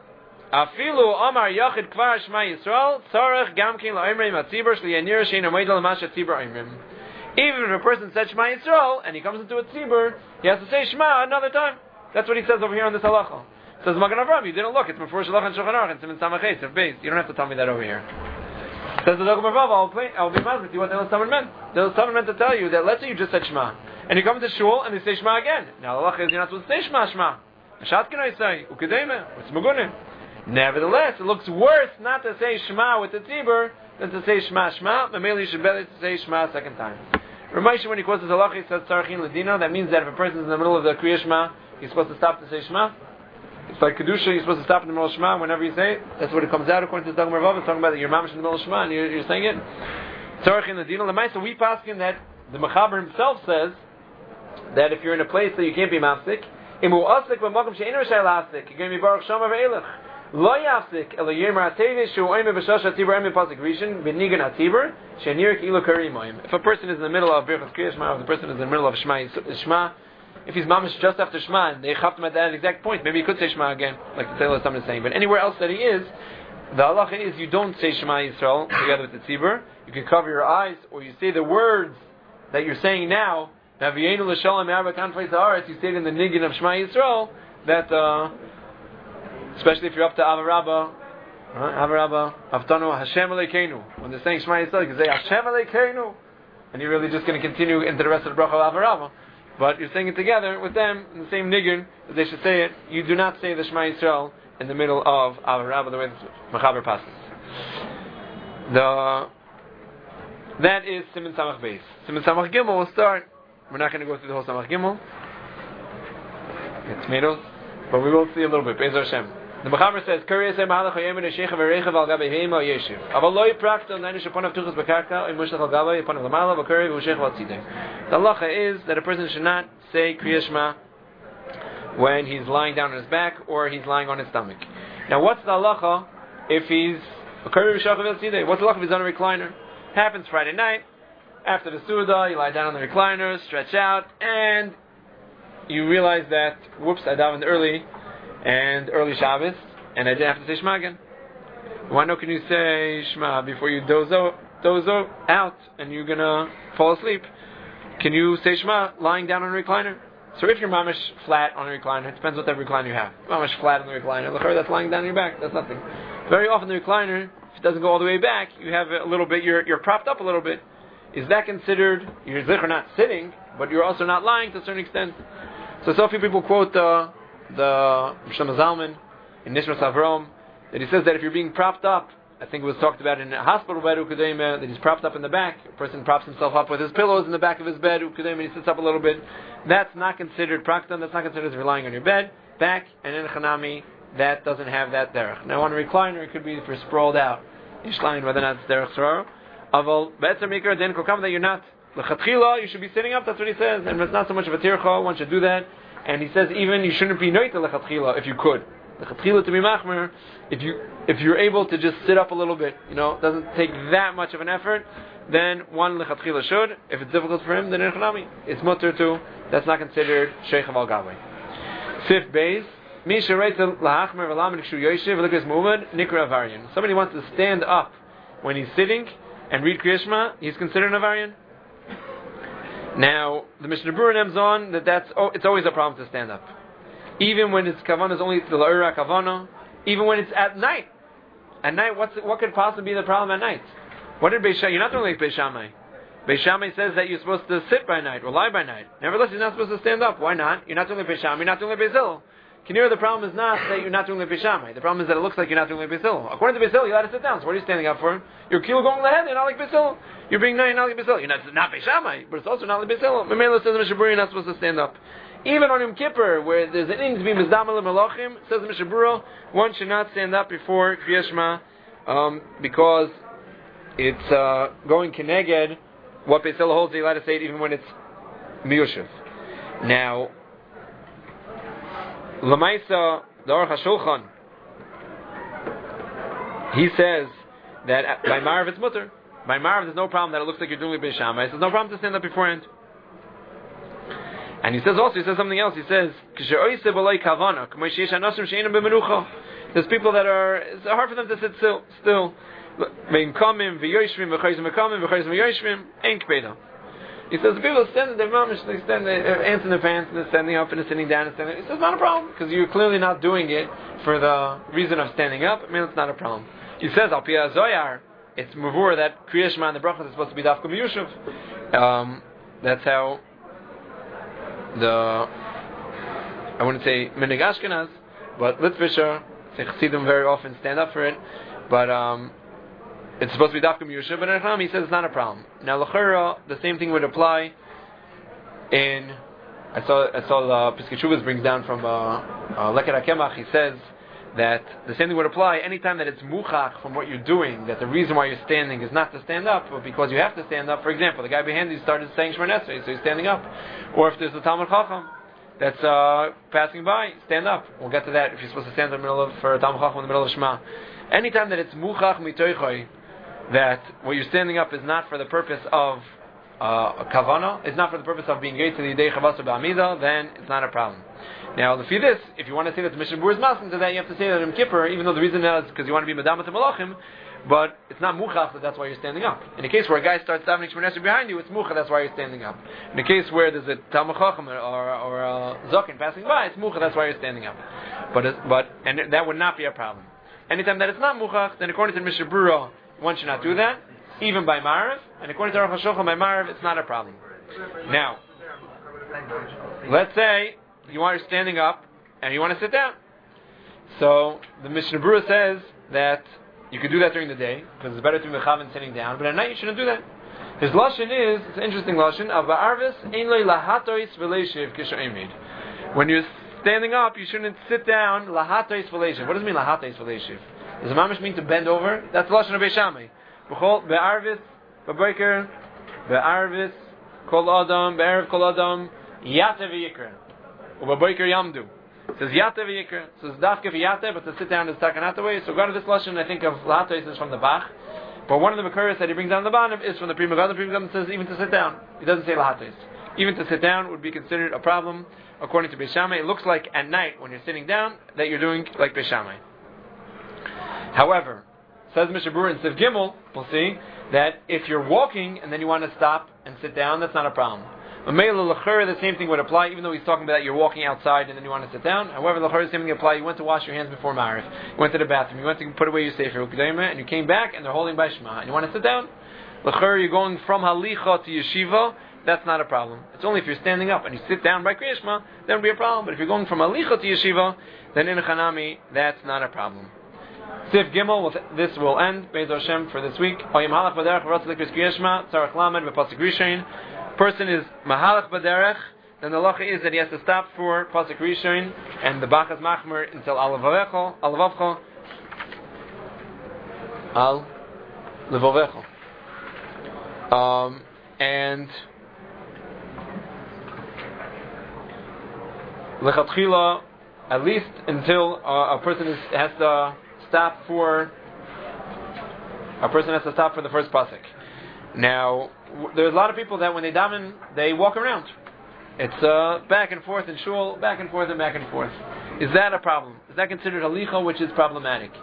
Afilu Amar Yachid Kvar Shema Yisrael Tzarech Gamkin LaOmrim Atzibur Shliyanir Shein Amoid L'Mash Atzibur Omrim. Even if a person said Shema Yisrael and he comes into a tzibur, he has to say Shema another time. That's what he says over here on this halacha. It says Magen Avraham, you didn't look. It's before Shalach and Shulchan Aruch and Siman Samachay Beis. You don't have to tell me that over here. It says the Magen Avraham, I'll play. I'll be mad with you what the Elas meant. The Elas meant to tell you that let's say you just said Shema and you come to shul and they say Shema again. Now the halacha is you're not supposed to say Shema Shema. Shat can I say ukedeme? It's magunim. Nevertheless, it looks worse not to say Shema with the tzibur than to say Shema Shema. But mainly you should better to say Shema a second time. Ramesh, when he quotes his halacha, he says Tzarachin Ladina. That means that if a person is in the middle of the Kriya Shema, he's supposed to stop to say Shema. It's like Kedusha, you're supposed to stop in the middle of Shema whenever you say it. That's what it comes out according to the Dagmar Vav. It's talking about that you're mamish in the middle of Shema and you're, you're saying it. Tzarachin Ladina. Lamaisa, we paskin that the Mechaber himself says that if you're in a place that you can't be mafsik, Imu Asik b'makom she'ein rishai la'asik, you're going to be Baruch Shama v'elech. Lo yafsik ela yemar ateivish shu oime b'shash atibur oime pasik rishon b'nigan atibur she'nir k'ilu karim. If a person is in the middle of Birchas Kriya Shema, if the person is in the middle of Shema, Shema, if he's mamish just after Shema and they chapped him at that exact point, maybe he could say Shema again, like the Taylor is saying. But anywhere else that he is, the halacha is you don't say Shema Yisrael together with the tzibur. You can cover your eyes, or you say the words that you're saying now. Navienu l'shalom me'arba kanfei ta'aretz. You say it in the niggin of Shema Yisrael that. Uh, Especially if you're up to Avarabba, Avarabba, Avtanu Hashem Alekeinu. When they're saying Shema Yisrael, you can say Hashem Alekeinu, and you're really just going to continue into the rest of the bracha of Avarabba. But you're saying it together with them in the same nigun that they should say it. You do not say the Shema Yisrael in the middle of Avarabba the way the Mechaber passes. The that is Siman Samach Beis. Siman Samach Gimel will start. We're not going to go through the whole Samach Gimel. Get tomatoes, but we will see a little bit. Be'ez Hashem. The Mechaber says, "Kuriyas emalach hayemin eshecha v'reichav al gabe heima yeshiv. Aval lo yiprakta naynish upon of tuchas bekarka imushach al gabe upon of lamala v'kuri v'ushech al tzidei." The halacha is that a person should not say Kriya Shema when he's lying down on his back or he's lying on his stomach. Now, what's the halacha if he's v'kuri v'ushech al tzidei? What's the halacha if he's on a recliner? Happens Friday night after the Suda. You lie down on the recliner, stretch out, and you realize that whoops, I davened early. And early Shabbos, and I didn't have to say Shema again. Why not can you say Shema before you doze out, doze out and you're gonna fall asleep? Can you say Shema lying down on a recliner? So if you're mamish flat on a recliner, it depends what type of recliner you have. Mamish flat on the recliner, l'chor that's lying down on your back, that's nothing. Very often the recliner, if it doesn't go all the way back, you have a little bit, you're, you're propped up a little bit. Is that considered, you're zikr not sitting, but you're also not lying to a certain extent? So so few people quote the uh, the Shlomo Zalman in Nishmas Avrom, that he says that if you're being propped up, I think it was talked about in a hospital bed, ukadema, that he's propped up in the back, a person props himself up with his pillows in the back of his bed, ukadema, he sits up a little bit, that's not considered praktan, that's not considered as relying on your bed, back, and in chanami, that doesn't have that derech. Now on a recliner, it could be for sprawled out, ishline, whether or not it's derech soror, aval, be'etzer mikra, then kokam, that you're not L'chatchila, you should be sitting up. That's what he says, and it's not so much of a tircha. One should do that. And he says even you shouldn't be noita l'chatchila if you could. L'chatchila to be machmer, if you if you're able to just sit up a little bit, you know, it doesn't take that much of an effort. Then one l'chatchila should. If it's difficult for him, then echanami, it's mutter too. That's not considered sheikh al gavay. Sif beis. Somebody wants to stand up when he's sitting and read Kriya Shema, he's considered an Avarian. Now, the Mishnah Berurah names on that that's oh, it's always a problem to stand up. Even when it's Kavanah is only the La'ura Kavanah, even when it's at night. At night, what's what could possibly be the problem at night? What did Beis Shammai? You're not doing like Beis Shammai. Beis Shammai says that you're supposed to sit by night or lie by night. Nevertheless, you're not supposed to stand up. Why not? You're not doing like Beis Shammai, you're not doing like Beis Hillel. Kinira, the problem is not that you're not doing the Beis Shammai. The problem is that it looks like you're not doing the Beis Hillel. According to Beis Hillel, you got to sit down. So what are you standing up for? You're kilo going ahead. You're not like Beis Hillel. You're being no, you're not like Beis Hillel. You're not not Beis Shammai, but it's also not like Beis Hillel. Memela says the Mishnah Berurah, you're not supposed to stand up. Even on Yom Kippur, where there's an inning to be mizdamel melachim, says the Mishnah Berurah, one should not stand up before Kriya Shema, um, because it's uh, going keneged what Beis Hillel holds. You're allowed to say it even when it's miyushiv. Now, Lamaisa. The Aruch HaShulchan, he says that by Marav it's mutter. By Marav there's no problem that it looks like you're doing Beis Shammai. There's no problem to stand up beforehand. And he says also, he says something else. He says, there's people that are, it's hard for them to sit still. still. He says the people stand their mamish, they stand their ants in their pants, and they're standing up and they're sitting down and standing. He says not a problem because you're clearly not doing it for the reason of standing up. I mean, it's not a problem. He says al pi Zoyar, it's mavur that Kriya Shema and the brachas is supposed to be dafka miyushav. Um, that's how the I wouldn't say minig Ashkenaz, but Litvisher, they see them very often stand up for it, but um. It's supposed to be dafka miyushav, but in Echam he says it's not a problem. Now l'chera, the same thing would apply in. I saw I saw the Piskei Teshuvos brings down from uh, uh, Leket HaKemach. He says that the same thing would apply anytime that it's muchach from what you're doing. That the reason why you're standing is not to stand up, but because you have to stand up. For example, the guy behind you started saying Shemar Nesrei, so he's standing up. Or if there's a Talmud Chacham that's uh, passing by, stand up. We'll get to that if you're supposed to stand in the middle of for a Talmud Chacham in the middle of Shema. Anytime that it's muchach mitoichoi, that what you're standing up is not for the purpose of uh, kavana, it's not for the purpose of being great to the Yidei Chavas or Ba'amida, then it's not a problem. Now, if you this, if you want to say that the Mishnah Berurah is masking to that, you have to say that in Kippur, even though the reason is because you want to be Medamat Malachim, but it's not muchach that that's why you're standing up. In the case where a guy starts davening Shemar Nesrei behind you, it's muchach, that's why you're standing up. In the case where there's a Talmud Chacham or, or a Zaken passing by, it's muchach, that's why you're standing up. But, it, but and that would not be a problem. Anytime that it's not muchach, then according to the Mishnah Berurah, one should not do that, even by Marav, and according to Aruch HaShulchan, by Marav, it's not a problem. Now, let's say you are standing up and you want to sit down. So the Mishnah Berurah says that you could do that during the day because it's better to be mechavan sitting down, but at night you shouldn't do that. His lashon is, it's an interesting lashon, of ba'arvis ein lo lahatois v'leishiv kishoimid. When you're standing up, you shouldn't sit down lahatois v'leishiv. What does it mean lahatois v'leishiv? Does the mamish mean to bend over? That's the lashon of Beis Shammai. B'chol be'arvis b'boiker be'arvis kol adam be'erev kol adam yate v'yikra u'b'boiker yamdu. It says yate v'yikra. So it's dafke v'yate, but to sit down is takanata way. So go to this lashon, I think of lahatois is from the Bach. But one of the Makaris that he brings down the bottom is from the Pri Megadim. The Pri Megadim says even to sit down. He doesn't say lahatois. Even to sit down would be considered a problem according to Beis Shammai. It looks like at night when you're sitting down that you're doing like Beis Shammai. However, says Mishnah Berurah in Siv Gimel, we'll see that if you're walking and then you want to stop and sit down, that's not a problem. The same thing would apply, even though he's talking about you're walking outside and then you want to sit down. However, the same thing would apply. You went to wash your hands before Ma'ariv, you went to the bathroom, you went to put away your sefer, and you came back and they're holding by Shema, and you want to sit down. You're going from Halicha to Yeshiva, that's not a problem. It's only if you're standing up and you sit down by Kriya Shema, that would be a problem. But if you're going from Halicha to Yeshiva, then in Chanami, that's not a problem. Sif Gimel, this will end, Be'ez Hashem, for this week. Person is Mahalach Baderech, then the halacha is that he has to stop for Pasuk Rishon, and the Bachas Machmer until Al Levavcha, Al Levavcha. Um, and lechatchila, at least until uh, a person is, has to stop for a person has to stop for the first pasuk. Now, w- there's a lot of people that when they daven, they walk around. It's uh, back and forth in shul, back and forth and back and forth. Is that a problem? Is that considered halicha, which is problematic?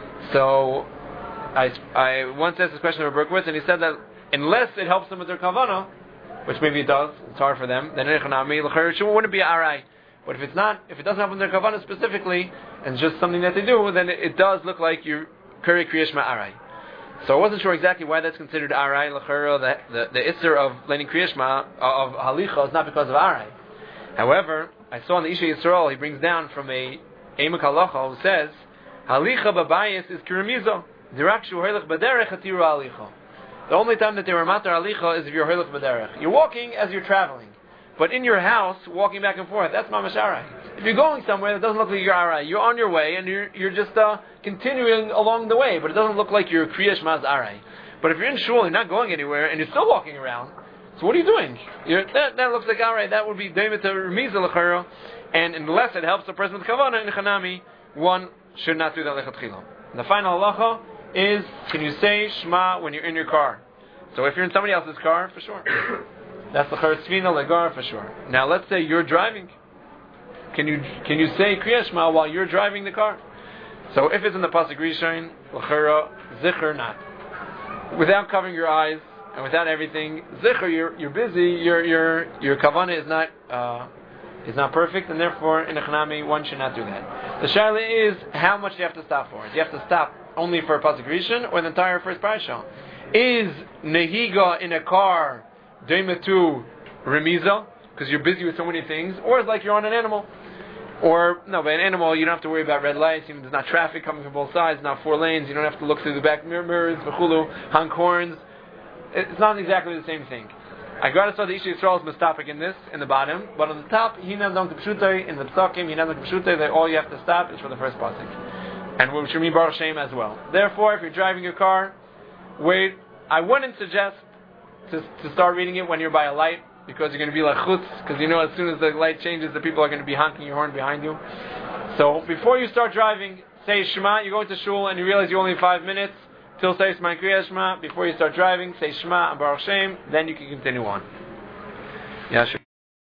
So, I, I once asked this question of Berkowitz, and he said that unless it helps them with their kavanah, which maybe it does, it's hard for them, then it wouldn't be arai. But if it's not, if it doesn't help with their kavanah specifically, and it's just something that they do, then it, it does look like you're kari kriyash ma'arai. So I wasn't sure exactly why that's considered arai l'chera. The the, the isser of learning kriyash ma of halicha is not because of arai. However, I saw in the Isha Yisrael he brings down from a Eimek Halacha who says halicha b'bayis is kiramizo dirakshu hoylech b'derech hatiru halicha. The only time that they were matar halicha is if you're hoylech b'derech. You're walking as you're traveling, but in your house walking back and forth, that's mamash arai. If you're going somewhere that doesn't look like you're arai, you're on your way and you're you're just uh, continuing along the way, but it doesn't look like you're kriyash maz arai. But if you're in shul, you're not going anywhere and you're still walking around. So what are you doing? You're, that, that looks like alright. That would be daimet remiza l'chara, and unless it helps the person with kavanah in chanami, one should not do that lechatchila. The final halacha is: can you say Shema when you're in your car? So if you're in somebody else's car, for sure. That's the charsvina legar for sure. Now let's say you're driving. Can you can you say Kriya Shema while you're driving the car? So if it's in the pasuk Rishon, l'chara zicher not, without covering your eyes. And without everything, zicher, you're you're busy. Your your your kavanah is not uh, is not perfect, and therefore in a chanami one should not do that. The shaila is how much do you have to stop for? Do you have to stop only for a pasuk rishon or the entire first parasha? Is nehiga in a car deimetu remiza because you're busy with so many things, or it's like you're on an animal? Or no, but an animal you don't have to worry about red lights. Even there's not traffic coming from both sides, not four lanes. You don't have to look through the back mirrors, v'chulu, honk horns. It's not exactly the same thing. I got to saw the Isha Yisrael is mistapik in this, in the bottom, but on the top, hinam dong t'pshutai, in the psakim, hinam dong t'pshutai, that all you have to stop is for the first pasuk. And which should mean Baruch Shem as well. Therefore, if you're driving your car, wait, I wouldn't suggest to, to start reading it when you're by a light, because you're going to be like chutz, because you know as soon as the light changes, the people are going to be honking your horn behind you. So, before you start driving, say Shema, you go into shul and you realize you only have five minutes, till say Shema Kriya Shema, before you start driving, say Shema and Baruch Shem, then you can continue on. Yeah, sure.